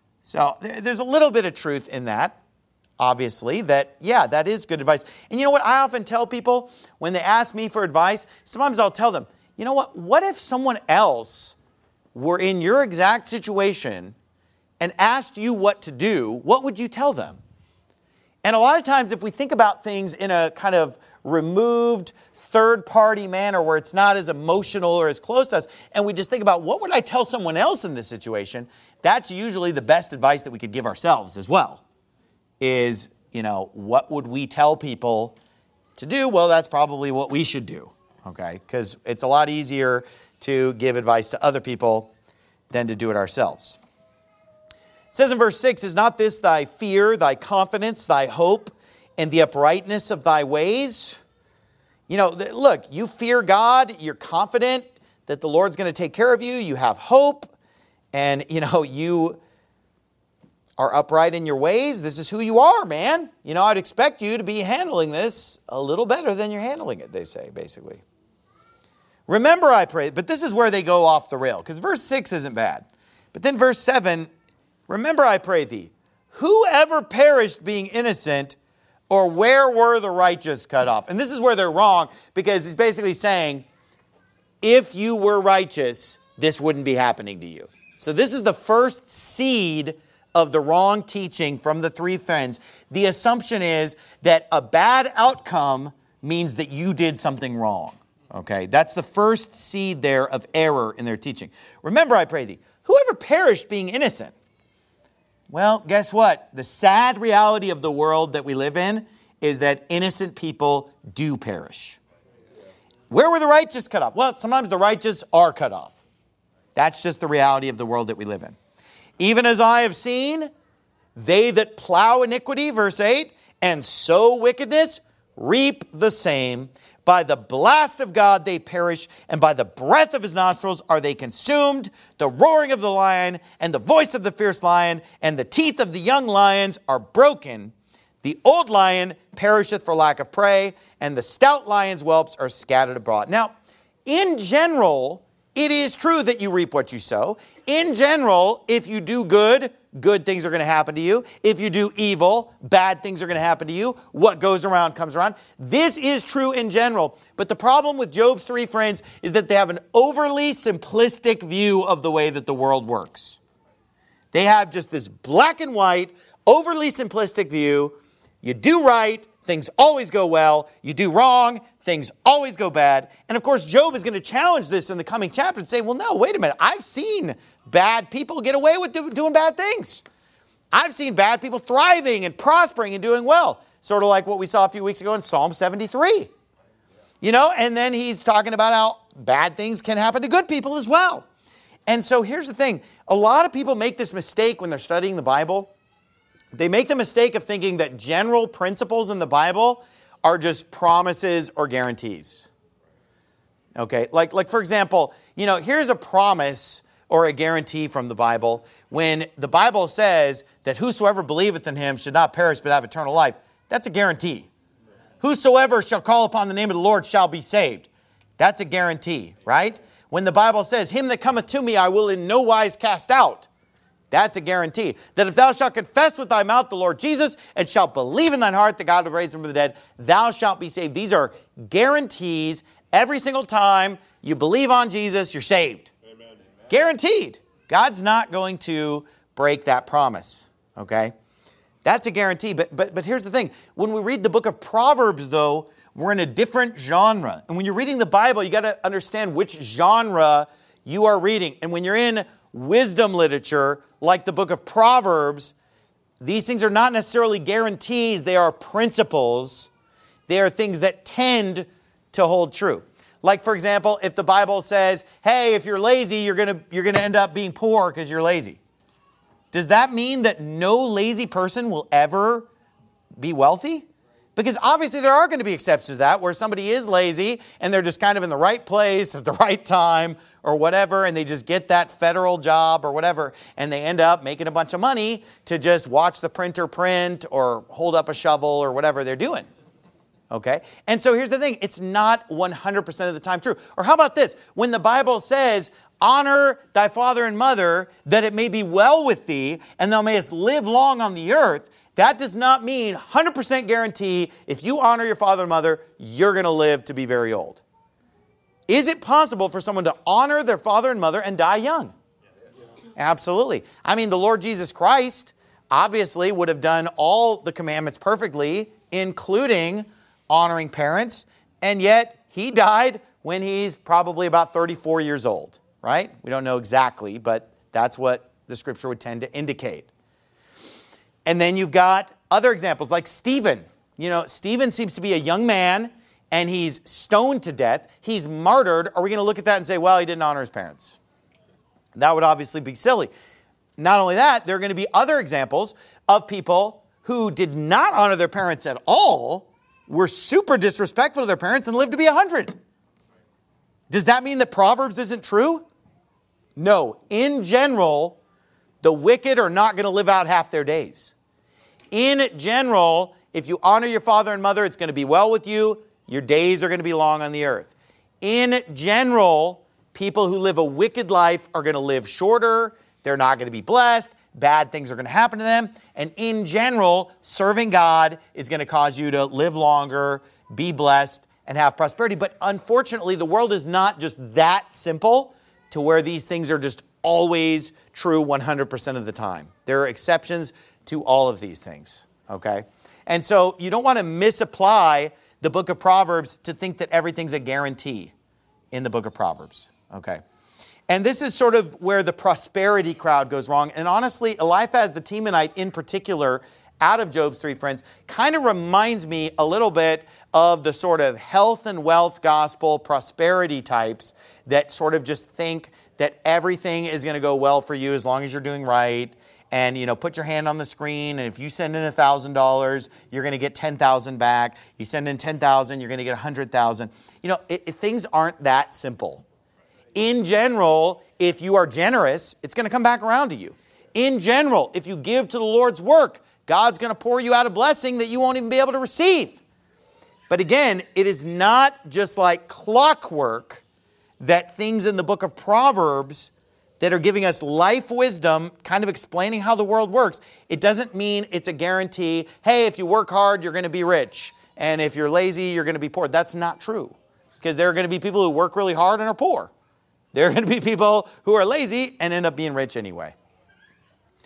So there's a little bit of truth in that. Obviously, that is good advice. And you know what I often tell people when they ask me for advice? Sometimes I'll tell them, you know what if someone else were in your exact situation and asked you what to do, what would you tell them? And a lot of times if we think about things in a kind of removed third-party manner where it's not as emotional or as close to us, and we just think about what would I tell someone else in this situation, that's usually the best advice that we could give ourselves as well. Is, you know, what would we tell people to do? Well, that's probably what we should do, okay? Because it's a lot easier to give advice to other people than to do it ourselves. It says in verse 6, is not this thy fear, thy confidence, thy hope, and the uprightness of thy ways? You know, look, you fear God, you're confident that the Lord's going to take care of you, you have hope, and, you know, you are upright in your ways. This is who you are, man. You know, I'd expect you to be handling this a little better than you're handling it, they say, basically. Remember, I pray, but this is where they go off the rail, because verse 6 isn't bad. But then verse 7, remember, I pray thee, whoever perished being innocent, or where were the righteous cut off? And this is where they're wrong, because he's basically saying, if you were righteous, this wouldn't be happening to you. So this is the first seed of the wrong teaching from the three friends. The assumption is that a bad outcome means that you did something wrong. Okay, that's the first seed there of error in their teaching. Remember, I pray thee, whoever perished being innocent. Well, guess what? The sad reality of the world that we live in is that innocent people do perish. Where were the righteous cut off? Well, sometimes the righteous are cut off. That's just the reality of the world that we live in. Even as I have seen, they that plow iniquity, verse 8, and sow wickedness, reap the same. By the blast of God they perish, and by the breath of his nostrils are they consumed. The roaring of the lion, and the voice of the fierce lion, and the teeth of the young lions are broken. The old lion perisheth for lack of prey, and the stout lion's whelps are scattered abroad. Now, in general, it is true that you reap what you sow. In general, if you do good, good things are going to happen to you. If you do evil, bad things are going to happen to you. What goes around comes around. This is true in general. But the problem with Job's three friends is that they have an overly simplistic view of the way that the world works. They have just this black and white, overly simplistic view. You do right, things always go well. You do wrong, things always go bad. And of course, Job is going to challenge this in the coming chapter and say, well, no, wait a minute. I've seen bad people get away with doing bad things. I've seen bad people thriving and prospering and doing well. Sort of like what we saw a few weeks ago in Psalm 73. And then he's talking about how bad things can happen to good people as well. And so here's the thing. A lot of people make this mistake when they're studying the Bible. They make the mistake of thinking that general principles in the Bible are just promises or guarantees. Okay, like for example, here's a promise or a guarantee from the Bible. When the Bible says that whosoever believeth in him should not perish but have eternal life, that's a guarantee. Whosoever shall call upon the name of the Lord shall be saved. That's a guarantee, right? When the Bible says, him that cometh to me I will in no wise cast out, that's a guarantee. That if thou shalt confess with thy mouth the Lord Jesus and shalt believe in thine heart that God will raise him from the dead, thou shalt be saved. These are guarantees. Every single time you believe on Jesus, you're saved. Amen. Guaranteed. God's not going to break that promise, okay? That's a guarantee. But here's the thing. When we read the book of Proverbs, though, we're in a different genre. And when you're reading the Bible, you got to understand which genre you are reading. And when you're in wisdom literature, like the book of Proverbs, these things are not necessarily guarantees. They are principles. They are things that tend to hold true. Like, for example, if the Bible says, hey, if you're lazy, you're going to end up being poor because you're lazy. Does that mean that no lazy person will ever be wealthy? Because obviously there are going to be exceptions to that, where somebody is lazy and they're just kind of in the right place at the right time or whatever, and they just get that federal job or whatever, and they end up making a bunch of money to just watch the printer print or hold up a shovel or whatever they're doing. Okay? And so here's the thing. It's not 100% of the time true. Or how about this? When the Bible says, honor thy father and mother, that it may be well with thee, and thou mayest live long on the earth, that does not mean 100% guarantee if you honor your father and mother, you're going to live to be very old. Is it possible for someone to honor their father and mother and die young? Absolutely. I mean, the Lord Jesus Christ obviously would have done all the commandments perfectly, including honoring parents, and yet he died when he's probably about 34 years old, right? We don't know exactly, but that's what the scripture would tend to indicate. And then you've got other examples like Stephen. Stephen seems to be a young man and he's stoned to death. He's martyred. Are we going to look at that and say, well, he didn't honor his parents? That would obviously be silly. Not only that, there are going to be other examples of people who did not honor their parents at all, were super disrespectful to their parents, and lived to be 100. Does that mean that Proverbs isn't true? No. In general, the wicked are not going to live out half their days. In general, if you honor your father and mother, it's going to be well with you. Your days are going to be long on the earth. In general, people who live a wicked life are going to live shorter. They're not going to be blessed. Bad things are going to happen to them. And in general, serving God is going to cause you to live longer, be blessed, and have prosperity. But unfortunately, the world is not just that simple to where these things are just always true 100% of the time. There are exceptions to all of these things, okay? And so you don't want to misapply the book of Proverbs to think that everything's a guarantee in the book of Proverbs, okay? And this is sort of where the prosperity crowd goes wrong. And honestly, Eliphaz the Temanite in particular, out of Job's three friends, kind of reminds me a little bit of the sort of health and wealth gospel prosperity types that sort of just think that everything is going to go well for you as long as you're doing right. And, put your hand on the screen, and if you send in $1,000, you're going to get $10,000 back. You send in $10,000, you're going to get $100,000. Things aren't that simple. In general, if you are generous, it's going to come back around to you. In general, if you give to the Lord's work, God's going to pour you out a blessing that you won't even be able to receive. But again, it is not just like clockwork that things in the book of Proverbs that are giving us life wisdom, kind of explaining how the world works. It doesn't mean it's a guarantee, hey, if you work hard, you're going to be rich. And if you're lazy, you're going to be poor. That's not true. Because there are going to be people who work really hard and are poor. There are going to be people who are lazy and end up being rich anyway.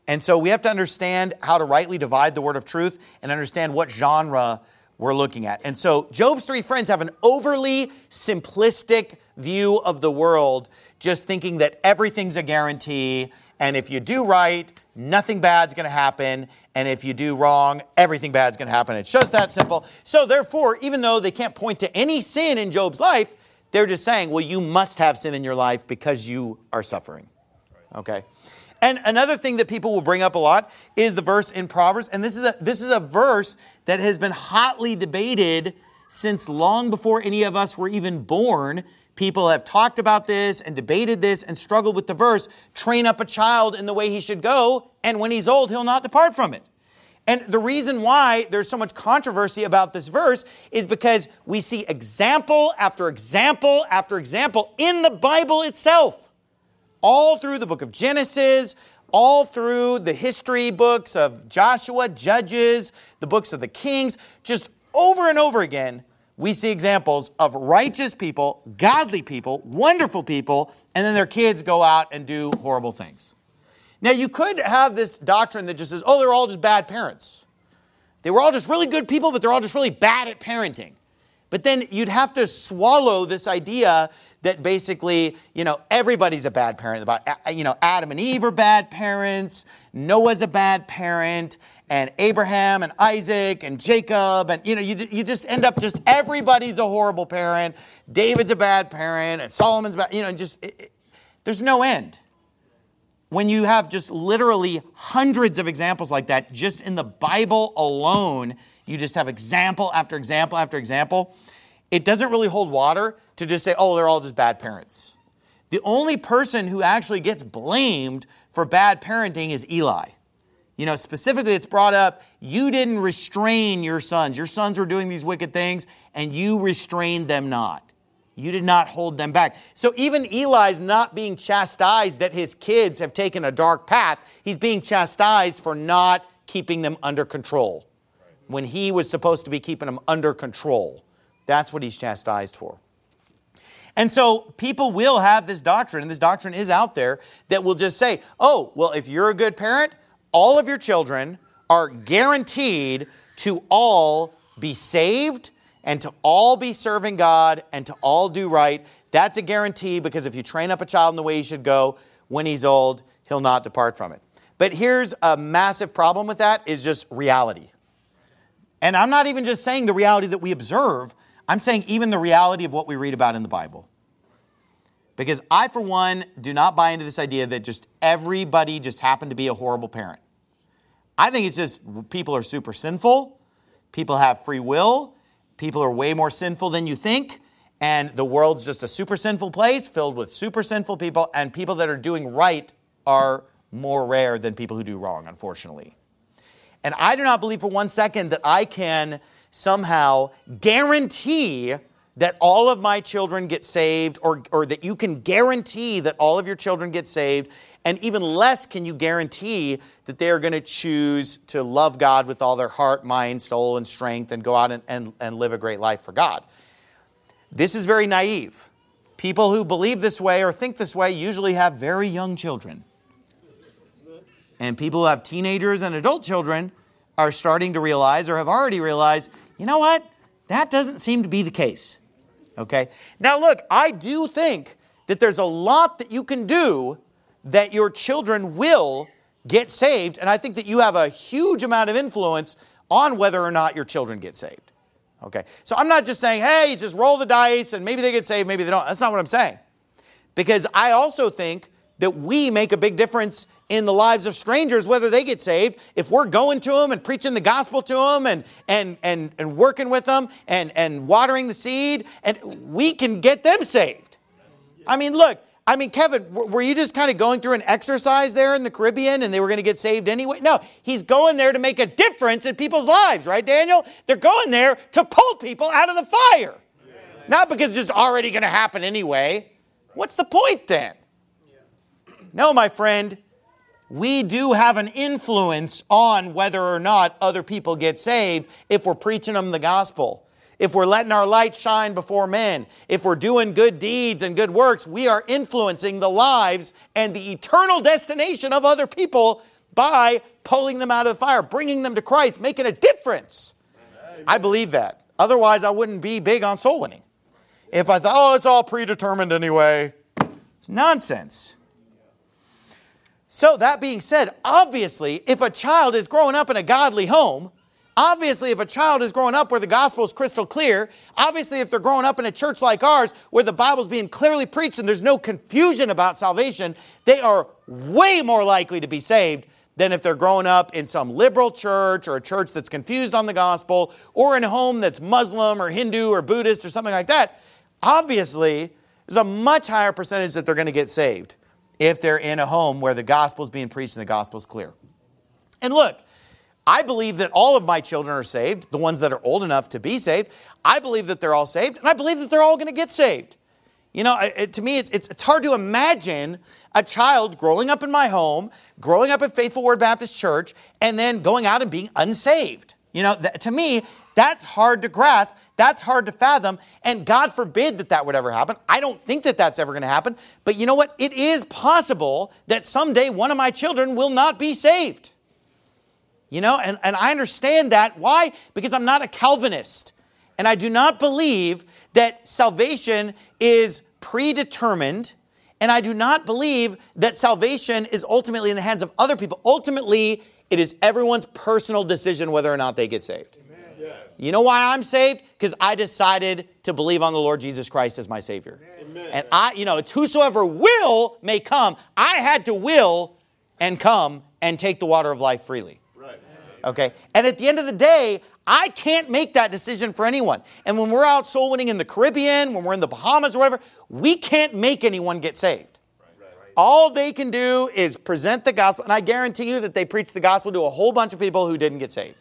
And so we have to understand how to rightly divide the word of truth and understand what genre we're looking at. And so Job's three friends have an overly simplistic view of the world, just thinking that everything's a guarantee, and if you do right, nothing bad's going to happen, and if you do wrong, everything bad's going to happen. It's just that simple. So therefore, even though they can't point to any sin in Job's life, they're just saying, well, you must have sin in your life because you are suffering. Okay? And another thing that people will bring up a lot is the verse in Proverbs. And this is a verse that has been hotly debated since long before any of us were even born. People have talked about this and debated this and struggled with the verse. Train up a child in the way he should go, and when he's old, he'll not depart from it. And the reason why there's so much controversy about this verse is because we see example after example after example in the Bible itself. All through the book of Genesis, all through the history books of Joshua, Judges, the books of the Kings, just over and over again, we see examples of righteous people, godly people, wonderful people, and then their kids go out and do horrible things. Now, you could have this doctrine that just says, oh, they're all just bad parents. They were all just really good people, but they're all just really bad at parenting. But then you'd have to swallow this idea that basically, everybody's a bad parent. Adam and Eve are bad parents, Noah's a bad parent, and Abraham and Isaac and Jacob, and you just end up just everybody's a horrible parent. David's a bad parent, and Solomon's bad. There's no end. When you have just literally hundreds of examples like that, just in the Bible alone, you just have example after example after example. It doesn't really hold water to just say, oh, they're all just bad parents. The only person who actually gets blamed for bad parenting is Eli. Specifically, it's brought up, you didn't restrain your sons. Your sons were doing these wicked things, and you restrained them not. You did not hold them back. So even Eli's not being chastised that his kids have taken a dark path. He's being chastised for not keeping them under control when he was supposed to be keeping them under control. That's what he's chastised for. And so people will have this doctrine, and this doctrine is out there, that will just say, oh, well, if you're a good parent, all of your children are guaranteed to all be saved and to all be serving God and to all do right. That's a guarantee, because if you train up a child in the way he should go, when he's old, he'll not depart from it. But here's a massive problem with that, is just reality. And I'm not even just saying the reality that we observe. I'm saying even the reality of what we read about in the Bible. Because I, for one, do not buy into this idea that just everybody just happened to be a horrible parent. I think it's just people are super sinful. People have free will. People are way more sinful than you think. And the world's just a super sinful place filled with super sinful people. And people that are doing right are more rare than people who do wrong, unfortunately. And I do not believe for 1 second that I can somehow guarantee that all of my children get saved, or that you can guarantee that all of your children get saved, and even less can you guarantee that they are going to choose to love God with all their heart, mind, soul, and strength, and go out and live a great life for God. This is very naive. People who believe this way or think this way usually have very young children. And people who have teenagers and adult children are starting to realize, or have already realized, you know what? That doesn't seem to be the case. Okay? Now look, I do think that there's a lot that you can do that your children will get saved, and I think that you have a huge amount of influence on whether or not your children get saved. Okay? So I'm not just saying, hey, just roll the dice and maybe they get saved, maybe they don't. That's not what I'm saying. Because I also think that we make a big difference in the lives of strangers, whether they get saved. If we're going to them and preaching the gospel to them and working with them and watering the seed, and we can get them saved. Kevin, were you just kind of going through an exercise there in the Caribbean and they were going to get saved anyway? No, he's going there to make a difference in people's lives, right, Daniel? They're going there to pull people out of the fire. Yeah. Not because it's just already going to happen anyway. What's the point then? No, my friend, we do have an influence on whether or not other people get saved if we're preaching them the gospel. If we're letting our light shine before men. If we're doing good deeds and good works, we are influencing the lives and the eternal destination of other people by pulling them out of the fire, bringing them to Christ, making a difference. Amen. I believe that. Otherwise, I wouldn't be big on soul winning. If I thought, oh, it's all predetermined anyway, it's nonsense. So that being said, obviously, if a child is growing up in a godly home, obviously, if a child is growing up where the gospel is crystal clear, obviously, if they're growing up in a church like ours where the Bible's being clearly preached and there's no confusion about salvation, they are way more likely to be saved than if they're growing up in some liberal church or a church that's confused on the gospel or in a home that's Muslim or Hindu or Buddhist or something like that. Obviously, there's a much higher percentage that they're going to get saved if they're in a home where the gospel is being preached and the gospel is clear. And look, I believe that all of my children are saved, the ones that are old enough to be saved. I believe that they're all saved, and I believe that they're all going to get saved. You know, to me, it's hard to imagine a child growing up in my home, growing up at Faithful Word Baptist Church, and then going out and being unsaved. You know, to me, that's hard to grasp. That's hard to fathom. And God forbid that would ever happen. I don't think that that's ever going to happen. But you know what? It is possible that someday one of my children will not be saved. You know, and I understand that. Why? Because I'm not a Calvinist. And I do not believe that salvation is predetermined. And I do not believe that salvation is ultimately in the hands of other people. Ultimately, it is everyone's personal decision whether or not they get saved. Yes. You know why I'm saved? Because I decided to believe on the Lord Jesus Christ as my Savior. Amen. And it's whosoever will may come. I had to will and come and take the water of life freely. Right. Okay. And at the end of the day, I can't make that decision for anyone. And when we're out soul winning in the Caribbean, when we're in the Bahamas or whatever, we can't make anyone get saved. Right. All they can do is present the gospel. And I guarantee you that they preach the gospel to a whole bunch of people who didn't get saved.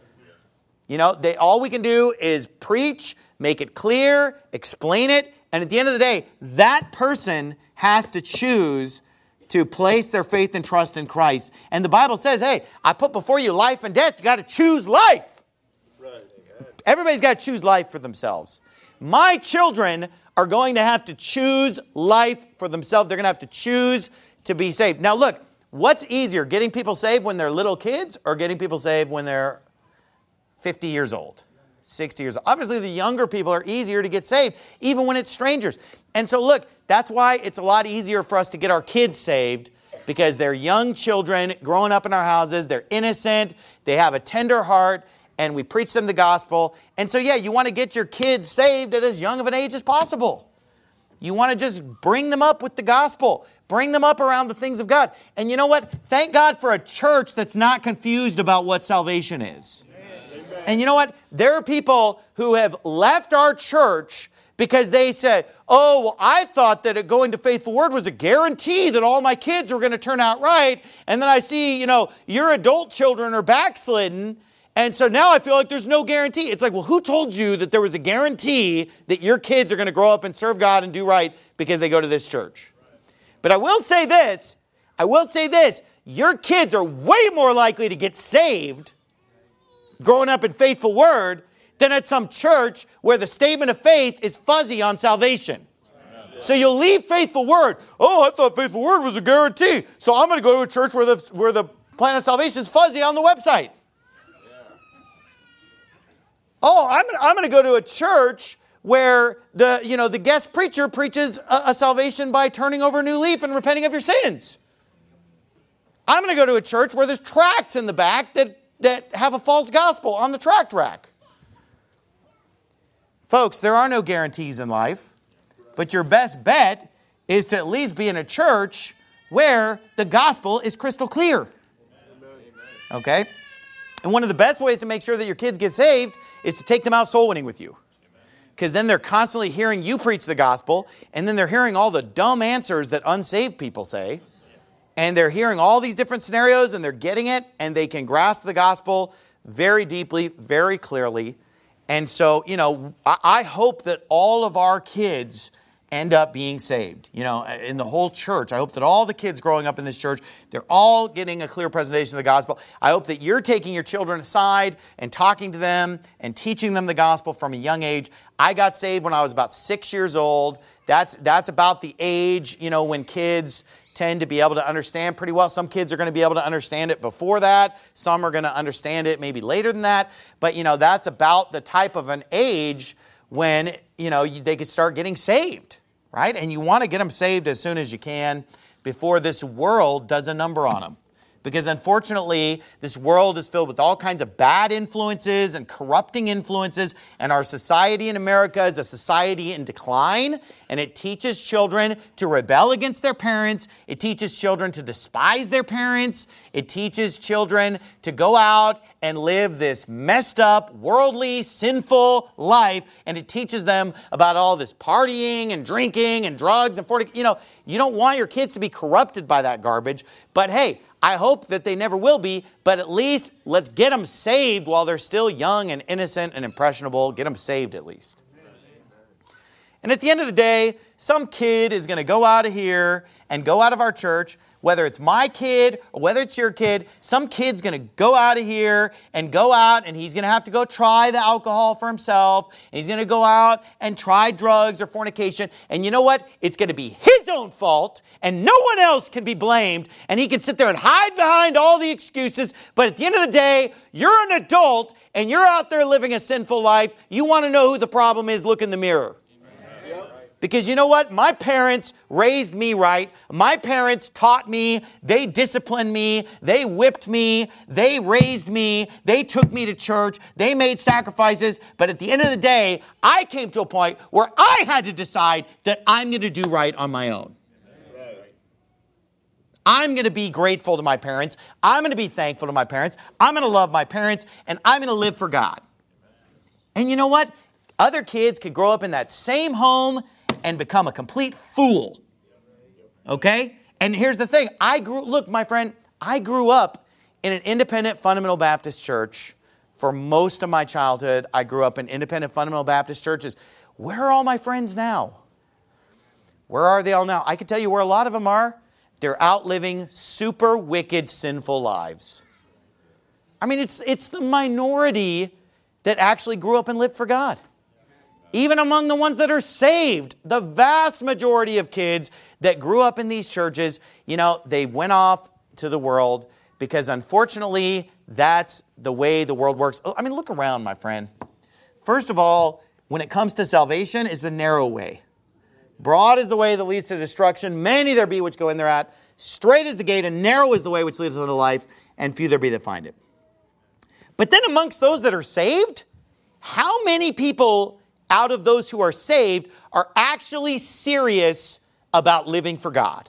You know, all we can do is preach, make it clear, explain it. And at the end of the day, that person has to choose to place their faith and trust in Christ. And the Bible says, hey, I put before you life and death. You got to choose life. Right. Everybody's got to choose life for themselves. My children are going to have to choose life for themselves. They're going to have to choose to be saved. Now, look, what's easier, getting people saved when they're little kids or getting people saved when they're 50 years old, 60 years old? Obviously, the younger people are easier to get saved, even when it's strangers. And so, look, that's why it's a lot easier for us to get our kids saved, because they're young children growing up in our houses. They're innocent. They have a tender heart, and we preach them the gospel. And so, yeah, you want to get your kids saved at as young of an age as possible. You want to just bring them up with the gospel. Bring them up around the things of God. And you know what? Thank God for a church that's not confused about what salvation is. And you know what? There are people who have left our church because they said, oh, well, I thought that going to Faithful Word was a guarantee that all my kids were going to turn out right. And then I see, your adult children are backslidden. And so now I feel like there's no guarantee. It's like, well, who told you that there was a guarantee that your kids are going to grow up and serve God and do right because they go to this church? But I will say this. Your kids are way more likely to get saved growing up in Faithful Word than at some church where the statement of faith is fuzzy on salvation. So you'll leave Faithful Word. Oh, I thought Faithful Word was a guarantee. So I'm going to go to a church where the plan of salvation is fuzzy on the website. Oh, I'm going to go to a church where the guest preacher preaches a salvation by turning over a new leaf and repenting of your sins. I'm going to go to a church where there's tracts in the back that have a false gospel on the tract rack. Folks, there are no guarantees in life, but your best bet is to at least be in a church where the gospel is crystal clear. Okay? And one of the best ways to make sure that your kids get saved is to take them out soul winning with you. Because then they're constantly hearing you preach the gospel, and then they're hearing all the dumb answers that unsaved people say. And they're hearing all these different scenarios, and they're getting it, and they can grasp the gospel very deeply, very clearly. And so, I hope that all of our kids end up being saved. In the whole church, I hope that all the kids growing up in this church, they're all getting a clear presentation of the gospel. I hope that you're taking your children aside and talking to them and teaching them the gospel from a young age. I got saved when I was about 6 years old. That's about the age, when kids tend to be able to understand pretty well. Some kids are going to be able to understand it before that. Some are going to understand it maybe later than that. But, that's about the type of an age when, they could start getting saved, right? And you want to get them saved as soon as you can before this world does a number on them. Because unfortunately, this world is filled with all kinds of bad influences and corrupting influences. And our society in America is a society in decline. And it teaches children to rebel against their parents. It teaches children to despise their parents. It teaches children to go out and live this messed up, worldly, sinful life. And it teaches them about all this partying and drinking and drugs and fornication. You don't want your kids to be corrupted by that garbage. But hey, I hope that they never will be, but at least let's get them saved while they're still young and innocent and impressionable. Get them saved at least. And at the end of the day, some kid is going to go out of here and go out of our church, whether it's my kid or whether it's your kid. Some kid's going to go out of here and go out and he's going to have to go try the alcohol for himself. And he's going to go out and try drugs or fornication. And you know what? It's going to be his own fault and no one else can be blamed. And he can sit there and hide behind all the excuses. But at the end of the day, you're an adult and you're out there living a sinful life. You want to know who the problem is, look in the mirror. Because you know what? My parents raised me right. My parents taught me. They disciplined me. They whipped me. They raised me. They took me to church. They made sacrifices. But at the end of the day, I came to a point where I had to decide that I'm going to do right on my own. I'm going to be grateful to my parents. I'm going to be thankful to my parents. I'm going to love my parents. And I'm going to live for God. And you know what? Other kids could grow up in that same home and become a complete fool. Okay? And here's the thing. Look, my friend, I grew up in an independent fundamental Baptist church for most of my childhood. I grew up in independent fundamental Baptist churches. Where are all my friends now? Where are they all now? I can tell you where a lot of them are. They're out living super wicked, sinful lives. I mean, it's the minority that actually grew up and lived for God. Even among the ones that are saved, the vast majority of kids that grew up in these churches, they went off to the world because unfortunately, that's the way the world works. I mean, look around, my friend. First of all, when it comes to salvation, it's the narrow way. Broad is the way that leads to destruction. Many there be which go in thereat. Straight is the gate and narrow is the way which leads unto life, and few there be that find it. But then amongst those that are saved, how many people out of those who are saved are actually serious about living for God?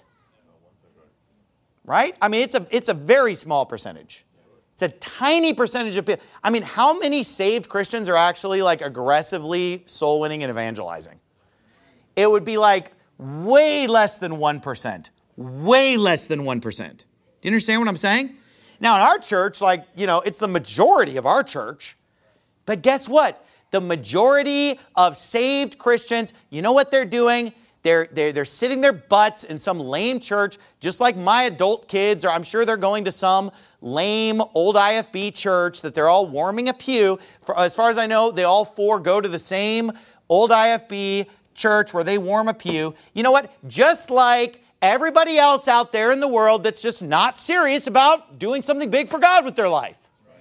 Right? I mean, it's a very small percentage. It's a tiny percentage of people. I mean, how many saved Christians are actually aggressively soul winning and evangelizing? It would be way less than 1%. Way less than 1%. Do you understand what I'm saying? Now, in our church, it's the majority of our church. But guess what? The majority of saved Christians, you know what they're doing? They're sitting their butts in some lame church, just like my adult kids, or I'm sure they're going to some lame old IFB church that they're all warming a pew. As far as I know, they all four go to the same old IFB church where they warm a pew. You know what? Just like everybody else out there in the world that's just not serious about doing something big for God with their life.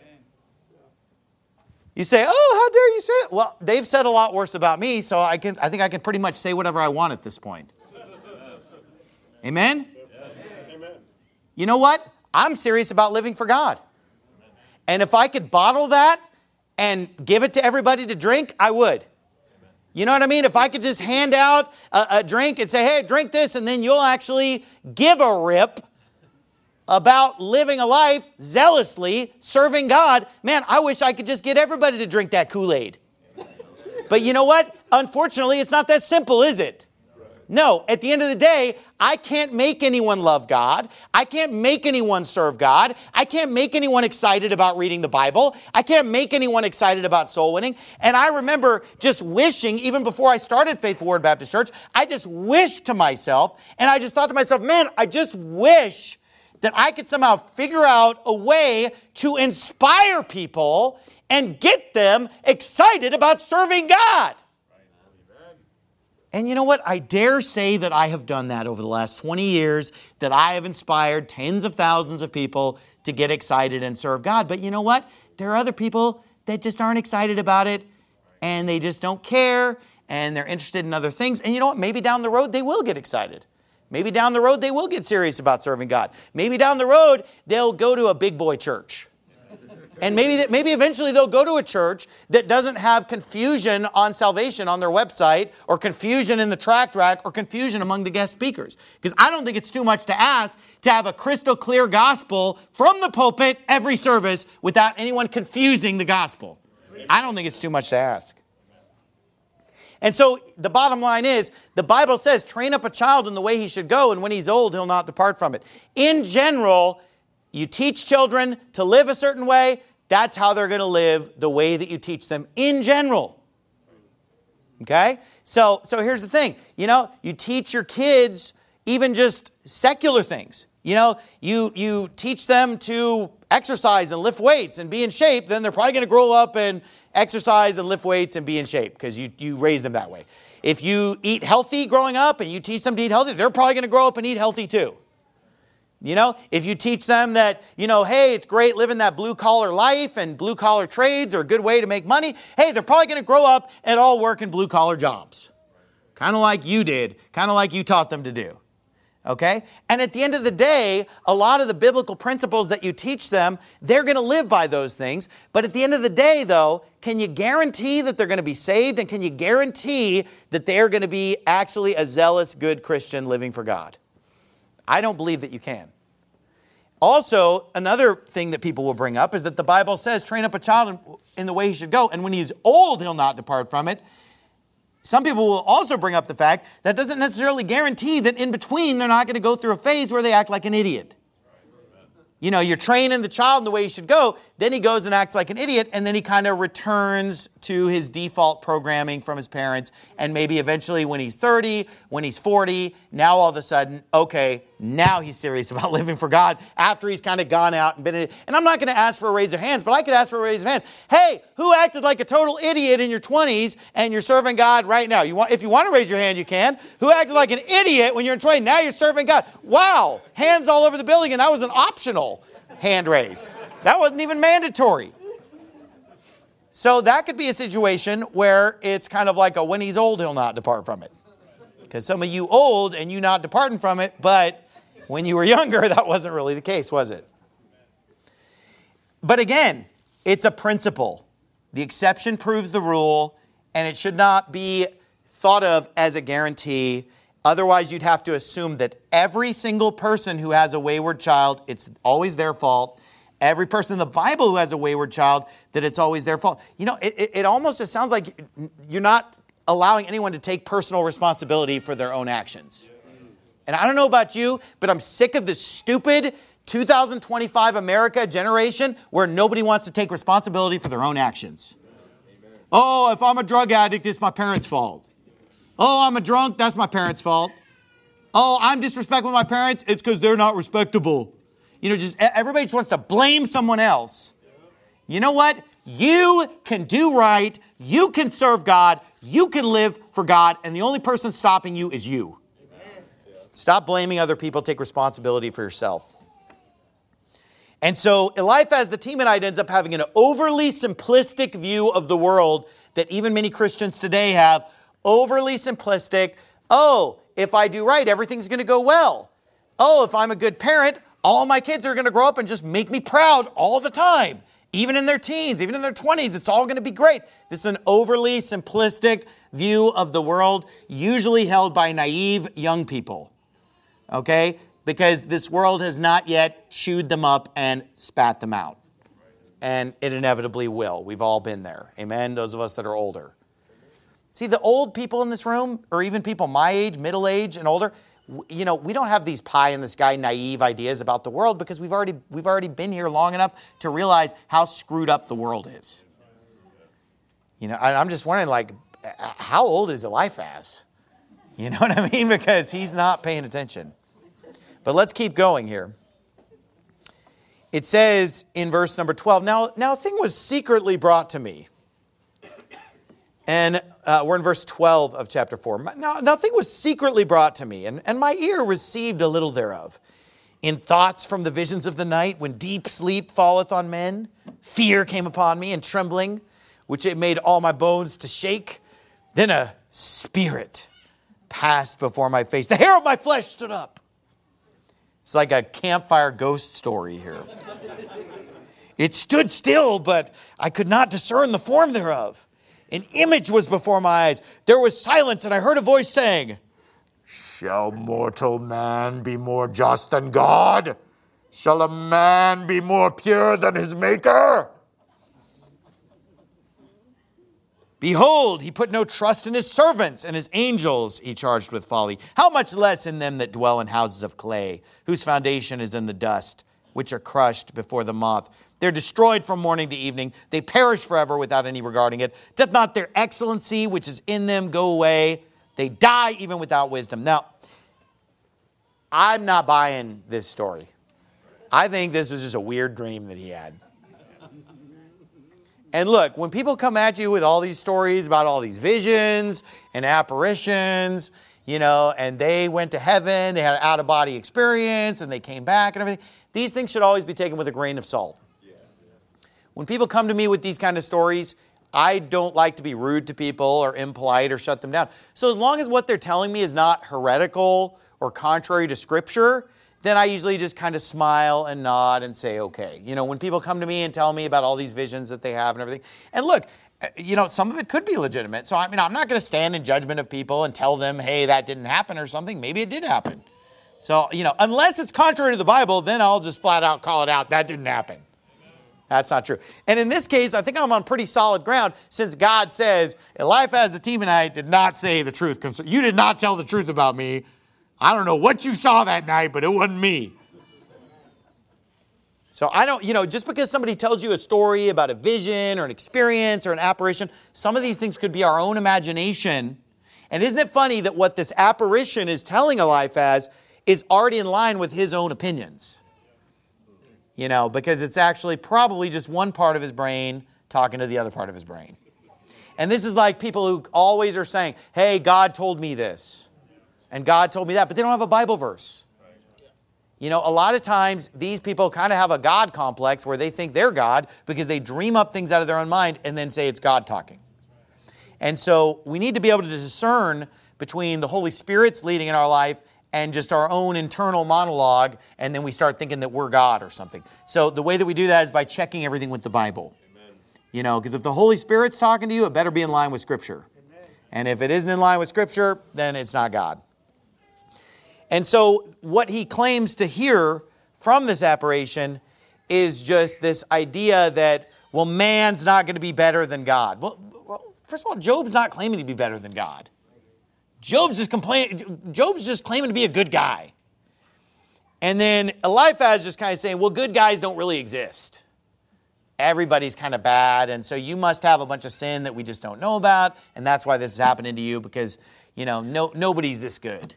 You say, oh, how dare you say it? Well, they've said a lot worse about me, so I think I can pretty much say whatever I want at this point. Amen? Amen. You know what? I'm serious about living for God. And if I could bottle that and give it to everybody to drink, I would. You know what I mean? If I could just hand out a drink and say, hey, drink this, and then you'll actually give a rip about living a life zealously, serving God, man, I wish I could just get everybody to drink that Kool-Aid. But you know what? Unfortunately, it's not that simple, is it? No, at the end of the day, I can't make anyone love God. I can't make anyone serve God. I can't make anyone excited about reading the Bible. I can't make anyone excited about soul winning. And I remember just wishing, even before I started Faithful Word Baptist Church, I just wished to myself, and I just thought to myself, man, I just wish that I could somehow figure out a way to inspire people and get them excited about serving God. And you know what? I dare say that I have done that over the last 20 years, that I have inspired tens of thousands of people to get excited and serve God. But you know what? There are other people that just aren't excited about it, and they just don't care, and they're interested in other things. And you know what? Maybe down the road they will get excited. Maybe down the road they will get serious about serving God. Maybe down the road they'll go to a big boy church. And maybe eventually they'll go to a church that doesn't have confusion on salvation on their website, or confusion in the tract rack, or confusion among the guest speakers. Because I don't think it's too much to ask to have a crystal clear gospel from the pulpit every service without anyone confusing the gospel. I don't think it's too much to ask. And so the bottom line is, the Bible says, train up a child in the way he should go, and when he's old, he'll not depart from it. In general, you teach children to live a certain way, that's how they're going to live, the way that you teach them in general. Okay? So here's the thing. You teach your kids even just secular things. You teach them to exercise and lift weights and be in shape, then they're probably going to grow up and exercise and lift weights and be in shape because you raise them that way. If you eat healthy growing up and you teach them to eat healthy, they're probably going to grow up and eat healthy too. If you teach them that, hey, it's great living that blue-collar life and blue-collar trades are a good way to make money, hey, they're probably going to grow up and all work in blue-collar jobs. Kind of like you did, kind of like you taught them to do. Okay? And at the end of the day, a lot of the biblical principles that you teach them, they're going to live by those things. But at the end of the day, though, can you guarantee that they're going to be saved? And can you guarantee that they're going to be actually a zealous, good Christian living for God? I don't believe that you can. Also, another thing that people will bring up is that the Bible says, train up a child in the way he should go, and when he's old, he'll not depart from it. Some people will also bring up the fact that doesn't necessarily guarantee that in between they're not going to go through a phase where they act like an idiot. You're training the child in the way he should go, then he goes and acts like an idiot, and then he kind of returns to his default programming from his parents, and maybe eventually when he's 30, when he's 40, now all of a sudden, okay, now he's serious about living for God after he's kind of gone out and been in it. And I'm not going to ask for a raise of hands, but I could ask for a raise of hands. Hey, who acted like a total idiot in your 20s and you're serving God right now? If you want to raise your hand, you can. Who acted like an idiot when you're in 20? Now you're serving God. Wow, hands all over the building, and that was an optional hand raise. That wasn't even mandatory. So that could be a situation where it's kind of like when he's old, he'll not depart from it. Because some of you old and you not departing from it, but when you were younger, that wasn't really the case, was it? But again, it's a principle. The exception proves the rule, and it should not be thought of as a guarantee. Otherwise, you'd have to assume that every single person who has a wayward child, it's always their fault. Every person in the Bible who has a wayward child, that it's always their fault. It almost just sounds like you're not allowing anyone to take personal responsibility for their own actions. And I don't know about you, but I'm sick of this stupid 2025 America generation where nobody wants to take responsibility for their own actions. Oh, if I'm a drug addict, it's my parents' fault. Oh, I'm a drunk, that's my parents' fault. Oh, I'm disrespectful to my parents, it's because they're not respectable. Everybody just wants to blame someone else. You know what? You can do right, you can serve God, you can live for God, and the only person stopping you is you. Stop blaming other people, take responsibility for yourself. And so Eliphaz the Temanite ends up having an overly simplistic view of the world that even many Christians today have. Overly simplistic. Oh, if I do right, everything's going to go well. Oh, if I'm a good parent, all my kids are going to grow up and just make me proud all the time. Even in their teens, even in their 20s, it's all going to be great. This is an overly simplistic view of the world, usually held by naive young people. Okay? Because this world has not yet chewed them up and spat them out. And it inevitably will. We've all been there. Amen? Those of us that are older. See, the old people in this room, or even people my age, middle age and older, we don't have these pie-in-the-sky naive ideas about the world because we've already been here long enough to realize how screwed up the world is. I'm just wondering, how old is Eliphaz? You know what I mean? Because he's not paying attention. But let's keep going here. It says in verse number 12, Now a thing was secretly brought to me. And we're in verse 12 of chapter 4. Now, nothing was secretly brought to me, and my ear received a little thereof. In thoughts from the visions of the night, when deep sleep falleth on men, fear came upon me, and trembling, which it made all my bones to shake. Then a spirit passed before my face. The hair of my flesh stood up. It's like a campfire ghost story here. It stood still, but I could not discern the form thereof. An image was before my eyes. There was silence, and I heard a voice saying, Shall mortal man be more just than God? Shall a man be more pure than his Maker? Behold, he put no trust in his servants, and his angels he charged with folly. How much less in them that dwell in houses of clay, whose foundation is in the dust, which are crushed before the moth. They're destroyed from morning to evening. They perish forever without any regarding it. Doth not their excellency, which is in them, go away? They die even without wisdom. Now, I'm not buying this story. I think this is just a weird dream that he had. And look, when people come at you with all these stories about all these visions and apparitions, and they went to heaven, they had an out-of-body experience, and they came back and everything, these things should always be taken with a grain of salt. When people come to me with these kind of stories, I don't like to be rude to people or impolite or shut them down. So as long as what they're telling me is not heretical or contrary to Scripture, then I usually just kind of smile and nod and say, okay. When people come to me and tell me about all these visions that they have and everything. And look, some of it could be legitimate. So, I'm not going to stand in judgment of people and tell them, hey, that didn't happen or something. Maybe it did happen. So, unless it's contrary to the Bible, then I'll just flat out call it out. That didn't happen. That's not true. And in this case, I think I'm on pretty solid ground since God says, Eliphaz the Temanite did not say the truth. You did not tell the truth about me. I don't know what you saw that night, but it wasn't me. So I don't, just because somebody tells you a story about a vision or an experience or an apparition, some of these things could be our own imagination. And isn't it funny that what this apparition is telling Eliphaz is already in line with his own opinions? Because it's actually probably just one part of his brain talking to the other part of his brain. And this is like people who always are saying, hey, God told me this. And God told me that. But they don't have a Bible verse. A lot of times these people kind of have a God complex where they think they're God because they dream up things out of their own mind and then say it's God talking. And so we need to be able to discern between the Holy Spirit's leading in our life and just our own internal monologue, and then we start thinking that we're God or something. So the way that we do that is by checking everything with the Bible. Amen. Because if the Holy Spirit's talking to you, it better be in line with Scripture. Amen. And if it isn't in line with Scripture, then it's not God. And so what he claims to hear from this apparition is just this idea that, well, man's not going to be better than God. Well, first of all, Job's not claiming to be better than God. Job's just claiming to be a good guy. And then Eliphaz is just kind of saying, well, good guys don't really exist. Everybody's kind of bad, and so you must have a bunch of sin that we just don't know about, and that's why this is happening to you because, nobody's this good.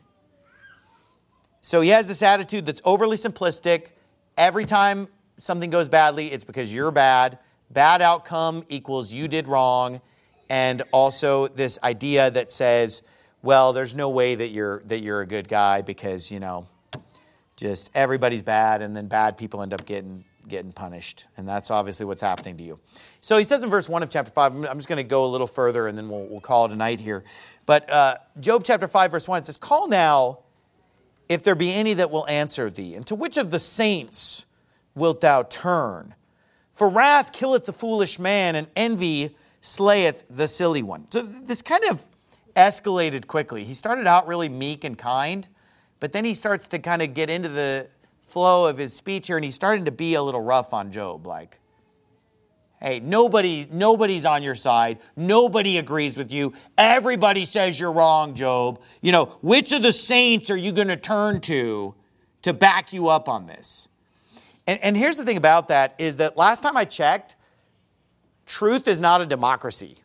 So he has this attitude that's overly simplistic. Every time something goes badly, it's because you're bad. Bad outcome equals you did wrong. And also this idea that says, well, there's no way that you're a good guy because, just everybody's bad and then bad people end up getting punished. And that's obviously what's happening to you. So he says in verse 1 of chapter 5, I'm just going to go a little further and then we'll call it a night here. But Job chapter 5, verse 1, it says, call now if there be any that will answer thee. And to which of the saints wilt thou turn? For wrath killeth the foolish man and envy slayeth the silly one. So this kind of escalated quickly. He started out really meek and kind, but then he starts to kind of get into the flow of his speech here, and he's starting to be a little rough on Job. Like, hey, nobody's on your side. Nobody agrees with you. Everybody says you're wrong, Job. Which of the saints are you going to turn to back you up on this? And here's the thing about that is that last time I checked, truth is not a democracy.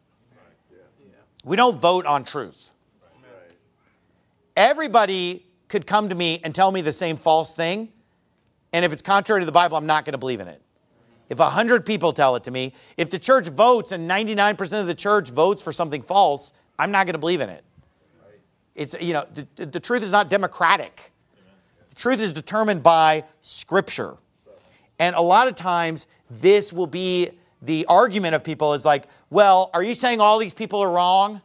We don't vote on truth. Everybody could come to me and tell me the same false thing, and if it's contrary to the Bible, I'm not going to believe in it. If 100 people tell it to me, if the church votes and 99% of the church votes for something false, I'm not going to believe in it. It's, the truth is not democratic. The truth is determined by Scripture. And a lot of times, this will be the argument of people is like, well, are you saying all these people are wrong?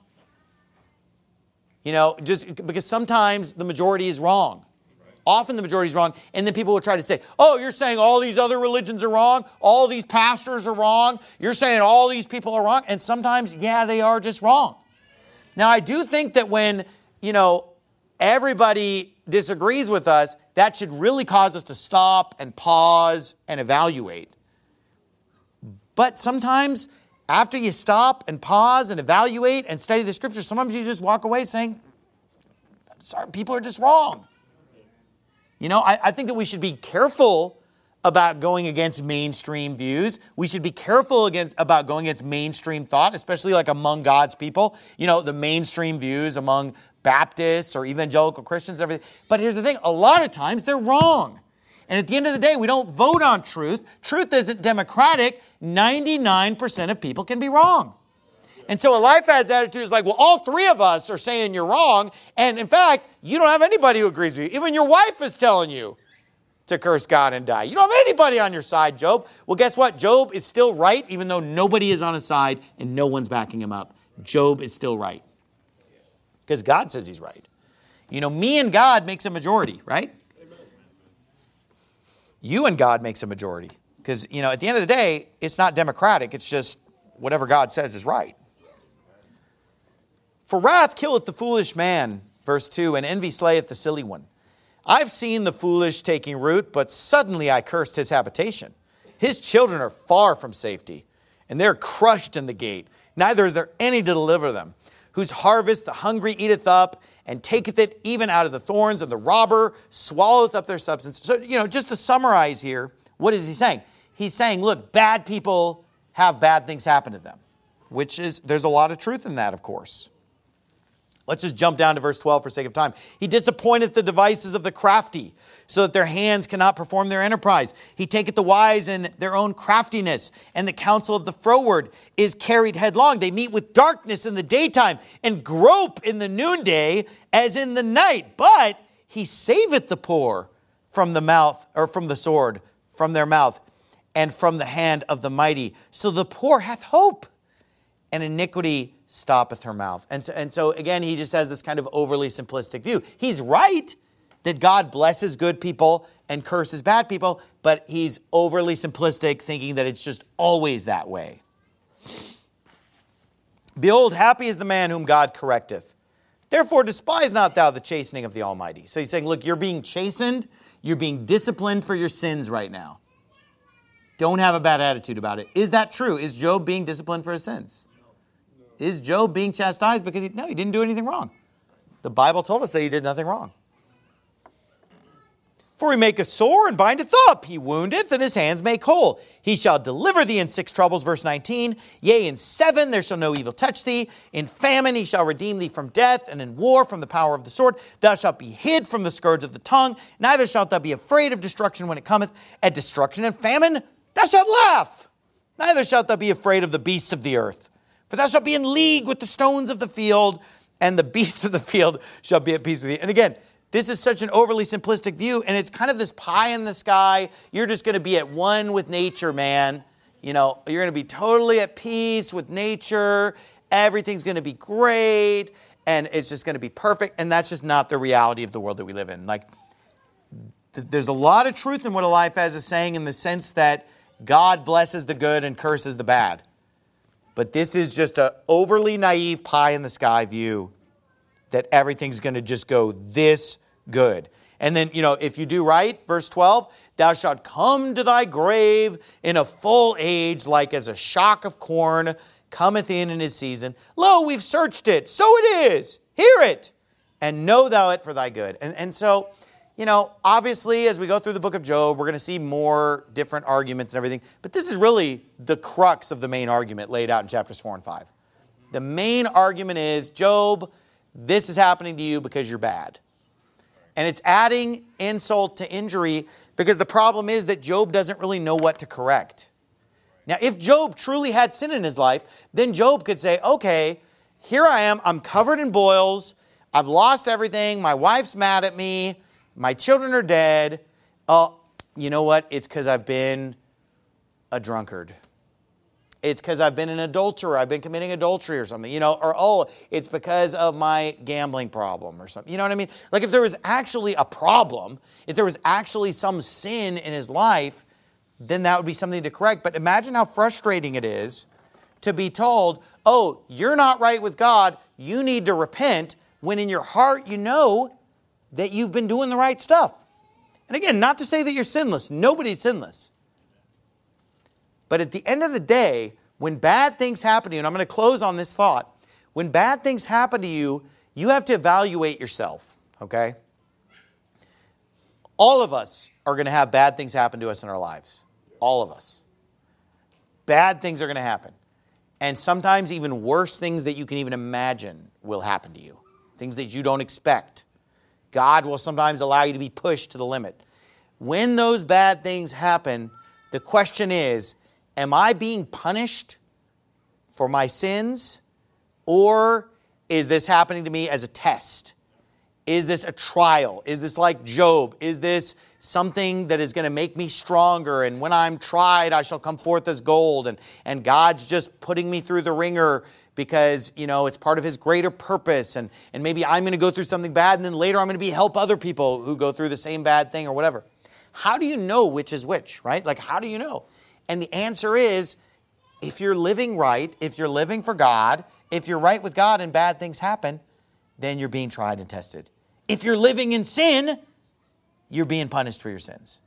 Just because sometimes the majority is wrong. Often the majority is wrong. And then people will try to say, oh, you're saying all these other religions are wrong. All these pastors are wrong. You're saying all these people are wrong. And sometimes, yeah, they are just wrong. Now, I do think that when, everybody disagrees with us, that should really cause us to stop and pause and evaluate. But sometimes after you stop and pause and evaluate and study the Scriptures, sometimes you just walk away saying, I'm sorry, people are just wrong. I think that we should be careful about going against mainstream views. We should be careful about going against mainstream thought, especially like among God's people. The mainstream views among Baptists or evangelical Christians and everything. But here's the thing. A lot of times they're wrong. And at the end of the day, we don't vote on truth. Truth isn't democratic. 99% of people can be wrong. And so a life has attitude is like, well, all three of us are saying you're wrong. And in fact, you don't have anybody who agrees with you. Even your wife is telling you to curse God and die. You don't have anybody on your side, Job. Well, guess what? Job is still right, even though nobody is on his side and no one's backing him up. Job is still right. Because God says he's right. Me and God makes a majority, right? Amen. You and God makes a majority. Because, at the end of the day, it's not democratic. It's just whatever God says is right. For wrath killeth the foolish man, verse 2, and envy slayeth the silly one. I've seen the foolish taking root, but suddenly I cursed his habitation. His children are far from safety, and they're crushed in the gate. Neither is there any to deliver them. Whose harvest the hungry eateth up, and taketh it even out of the thorns, and the robber swalloweth up their substance. So, just to summarize here, what is he saying? He's saying, look, bad people have bad things happen to them, there's a lot of truth in that, of course. Let's just jump down to verse 12 for sake of time. He disappointeth the devices of the crafty, so that their hands cannot perform their enterprise. He taketh the wise in their own craftiness, and the counsel of the froward is carried headlong. They meet with darkness in the daytime, and grope in the noonday as in the night. But he saveth the poor from the mouth, or from the sword, from their mouth, and from the hand of the mighty. So the poor hath hope, and iniquity stoppeth her mouth. And so again, he just has this kind of overly simplistic view. He's right that God blesses good people and curses bad people, but he's overly simplistic, thinking that it's just always that way. Behold, happy is the man whom God correcteth. Therefore despise not thou the chastening of the Almighty. So he's saying, look, you're being chastened, you're being disciplined for your sins right now. Don't have a bad attitude about it. Is that true? Is Job being disciplined for his sins? Is Job being chastised because he didn't do anything wrong? The Bible told us that he did nothing wrong. For he maketh sore and bindeth up. He woundeth and his hands make whole. He shall deliver thee in 6 troubles, verse 19. Yea, in 7 there shall no evil touch thee. In famine he shall redeem thee from death, and in war from the power of the sword. Thou shalt be hid from the scourge of the tongue. Neither shalt thou be afraid of destruction when it cometh. At destruction and famine thou shalt laugh. Neither shalt thou be afraid of the beasts of the earth. For thou shalt be in league with the stones of the field, and the beasts of the field shall be at peace with thee. And again, this is such an overly simplistic view, and it's kind of this pie in the sky. You're just going to be at one with nature, man. You're going to be totally at peace with nature. Everything's going to be great, and it's just going to be perfect. And that's just not the reality of the world that we live in. There's a lot of truth in what Eliphaz is saying in the sense that God blesses the good and curses the bad. But this is just an overly naive pie-in-the-sky view that everything's going to just go this good. And then, if you do right, verse 12, thou shalt come to thy grave in a full age, like as a shock of corn cometh in his season. Lo, we've searched it, so it is. Hear it, and know thou it for thy good. And so, obviously, as we go through the book of Job, we're going to see more different arguments and everything. But this is really the crux of the main argument laid out in chapters 4 and 5. The main argument is, Job, this is happening to you because you're bad. And it's adding insult to injury because the problem is that Job doesn't really know what to correct. Now, if Job truly had sin in his life, then Job could say, okay, here I am, I'm covered in boils, I've lost everything, my wife's mad at me, my children are dead. Oh, you know what? It's because I've been a drunkard. It's because I've been an adulterer. I've been committing adultery or something, or, oh, it's because of my gambling problem or something. You know what I mean? Like if there was actually a problem, if there was actually some sin in his life, then that would be something to correct. But imagine how frustrating it is to be told, oh, you're not right with God, you need to repent, when in your heart you know that you've been doing the right stuff. And again, not to say that you're sinless. Nobody's sinless. But at the end of the day, when bad things happen to you, and I'm going to close on this thought, when bad things happen to you, you have to evaluate yourself, okay? All of us are going to have bad things happen to us in our lives. All of us. Bad things are going to happen. And sometimes even worse things that you can even imagine will happen to you. Things that you don't expect. God will sometimes allow you to be pushed to the limit. When those bad things happen, the question is, am I being punished for my sins? Or is this happening to me as a test? Is this a trial? Is this like Job? Is this something that is going to make me stronger? And when I'm tried, I shall come forth as gold. And God's just putting me through the ringer because, it's part of his greater purpose. And maybe I'm going to go through something bad, and then later I'm going to help other people who go through the same bad thing or whatever. How do you know which is which, right? Like, how do you know? And the answer is, if you're living right, if you're living for God, if you're right with God and bad things happen, then you're being tried and tested. If you're living in sin, you're being punished for your sins.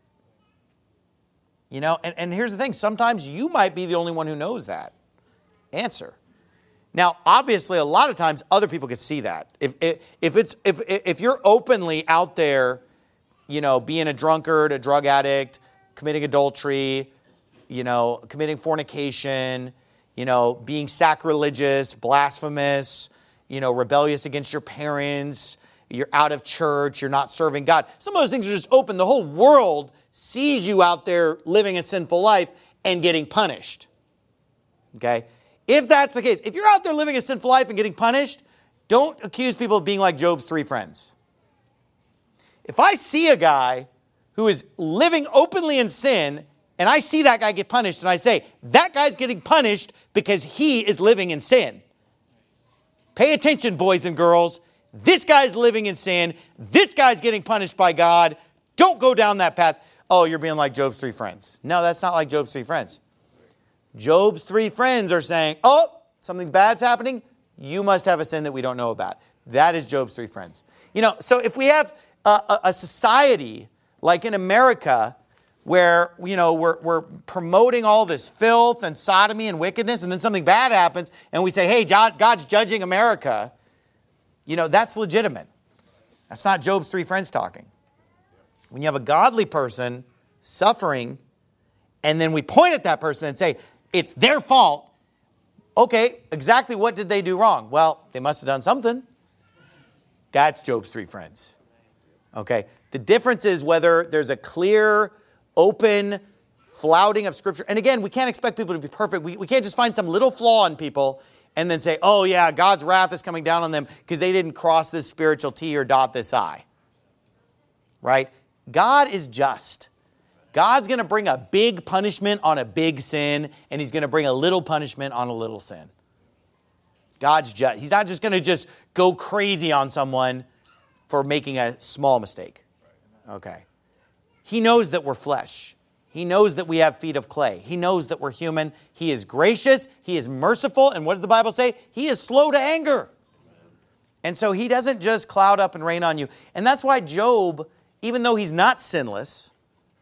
And here's the thing. Sometimes you might be the only one who knows that answer. Now, obviously, a lot of times other people could see that. If you're openly out there, being a drunkard, a drug addict, committing adultery, committing fornication, being sacrilegious, blasphemous, rebellious against your parents, you're out of church, you're not serving God. Some of those things are just open. The whole world sees you out there living a sinful life and getting punished. Okay? If that's the case, if you're out there living a sinful life and getting punished, don't accuse people of being like Job's 3 friends. If I see a guy who is living openly in sin, and I see that guy get punished, and I say, that guy's getting punished because he is living in sin. Pay attention, boys and girls. This guy's living in sin. This guy's getting punished by God. Don't go down that path. Oh, you're being like Job's 3 friends. No, that's not like Job's 3 friends. Job's 3 friends are saying, oh, something bad's happening. You must have a sin that we don't know about. That is Job's 3 friends. So if we have a society like in America where, we're promoting all this filth and sodomy and wickedness, and then something bad happens, and we say, hey, God's judging America, that's legitimate. That's not Job's 3 friends talking. When you have a godly person suffering, and then we point at that person and say, it's their fault. Okay, exactly what did they do wrong? Well, they must have done something. That's Job's 3 friends. Okay, the difference is whether there's a clear, open flouting of Scripture. And again, we can't expect people to be perfect. We can't just find some little flaw in people and then say, oh yeah, God's wrath is coming down on them because they didn't cross this spiritual T or dot this I. Right? God is just. God's going to bring a big punishment on a big sin, and he's going to bring a little punishment on a little sin. God's just. He's not just going to just go crazy on someone for making a small mistake. Okay. He knows that we're flesh. He knows that we have feet of clay. He knows that we're human. He is gracious. He is merciful. And what does the Bible say? He is slow to anger. And so he doesn't just cloud up and rain on you. And that's why Job, even though he's not sinless,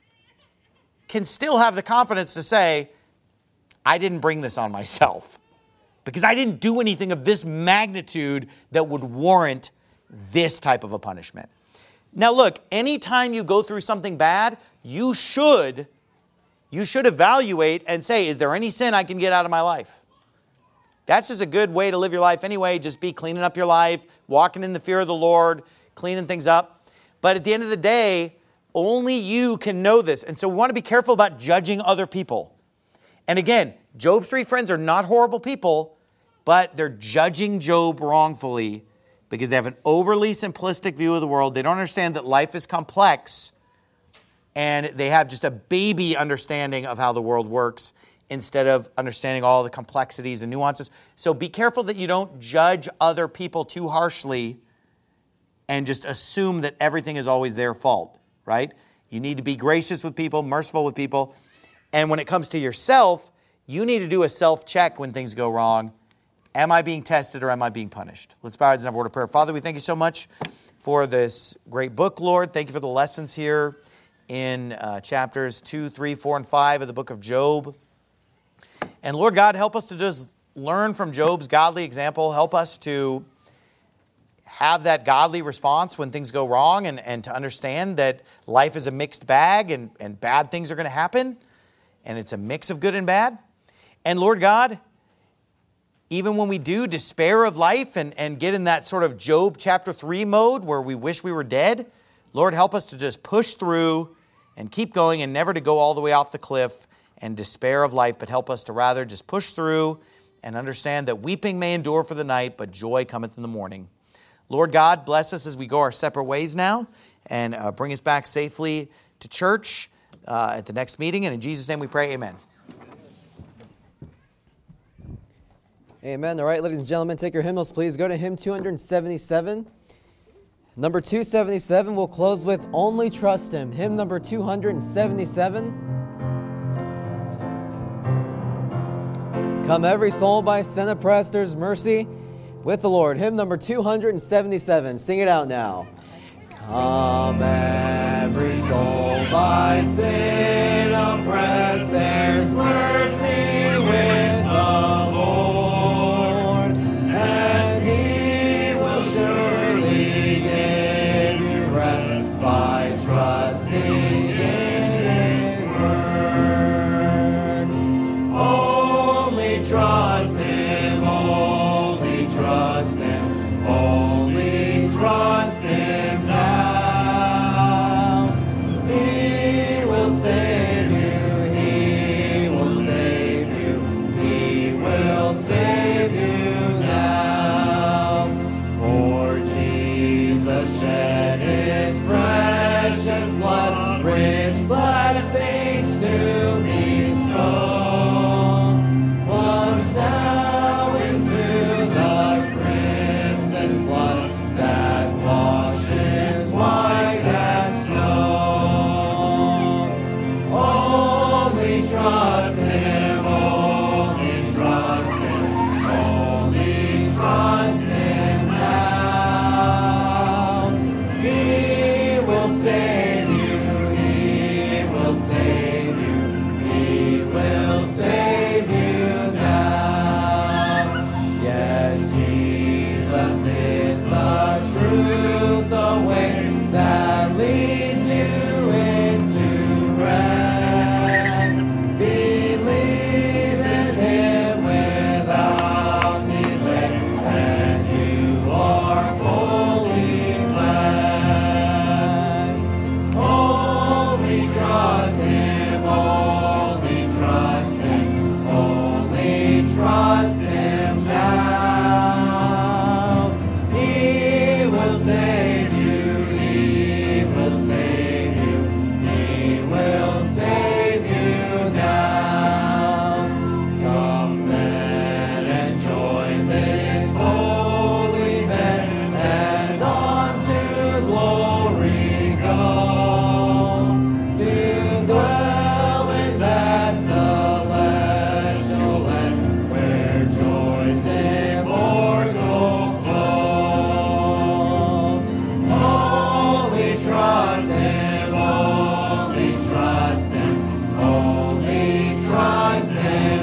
can still have the confidence to say, I didn't bring this on myself because I didn't do anything of this magnitude that would warrant this type of a punishment. Now look, anytime you go through something bad, you should evaluate and say, is there any sin I can get out of my life? That's just a good way to live your life anyway. Just be cleaning up your life, walking in the fear of the Lord, cleaning things up. But at the end of the day, only you can know this. And so we want to be careful about judging other people. And again, Job's three friends are not horrible people, but they're judging Job wrongfully because they have an overly simplistic view of the world. They don't understand that life is complex, and they have just a baby understanding of how the world works instead of understanding all the complexities and nuances. So be careful that you don't judge other people too harshly and just assume that everything is always their fault, right? You need to be gracious with people, merciful with people. And when it comes to yourself, you need to do a self-check when things go wrong. Am I being tested or am I being punished? Let's bow our heads and have a word of prayer. Father, we thank you so much for this great book, Lord. Thank you for the lessons here in chapters 2, 3, 4, and 5 of the book of Job. And Lord God, help us to just learn from Job's godly example. Help us to have that godly response when things go wrong and to understand that life is a mixed bag and bad things are going to happen. And it's a mix of good and bad. And Lord God, even when we do despair of life and get in that sort of Job chapter 3 mode where we wish we were dead, Lord, help us to just push through and keep going and never to go all the way off the cliff and despair of life, but help us to rather just push through and understand that weeping may endure for the night, but joy cometh in the morning. Lord God, bless us as we go our separate ways now and bring us back safely to church at the next meeting. And in Jesus' name we pray, amen. Amen. All right, ladies and gentlemen, take your hymnals, please. Go to hymn 277. Number 277, we'll close with Only Trust Him. Hymn number 277. Come every soul by sin oppressed, there's mercy with the Lord. Hymn number 277. Sing it out now. Come every soul by sin oppressed, there's mercy with the Lord, and He will surely give you rest by trusting in His word. Only trust Him, only trust Him, only trust Him now. He will save you, He will save you, He will save you now. For Jesus shed His precious blood, rich blessings to bestow. Plunge now into the crimson flood that washes white as snow. Only trust Him, only trust Him, only trust Him now. He will save you, He will save you, He will save you now. Yes, Jesus is the truth, the way that leads you into rest. Believe in Him without delay, and you are fully blessed. Only trust Him, only trust Him, only trust Him now. He will save you, He will save you, He will save you now. Come then and join this holy bed, and on to glory go, to dwell in that celestial land where joys immortal flow. Only trust Him, only trust Him, only trust Him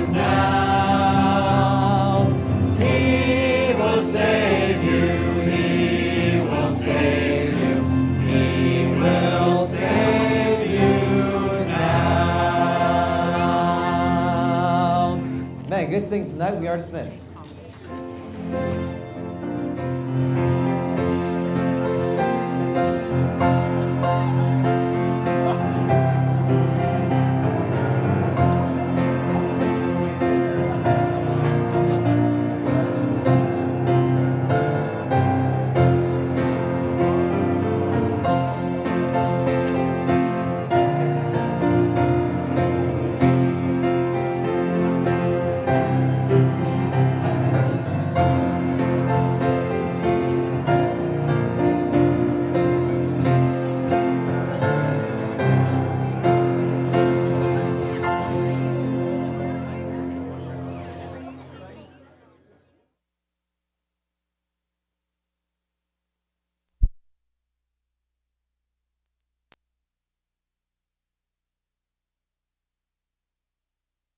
now. He will save you, He will save you, He will save you now. Man, good thing tonight. We are dismissed.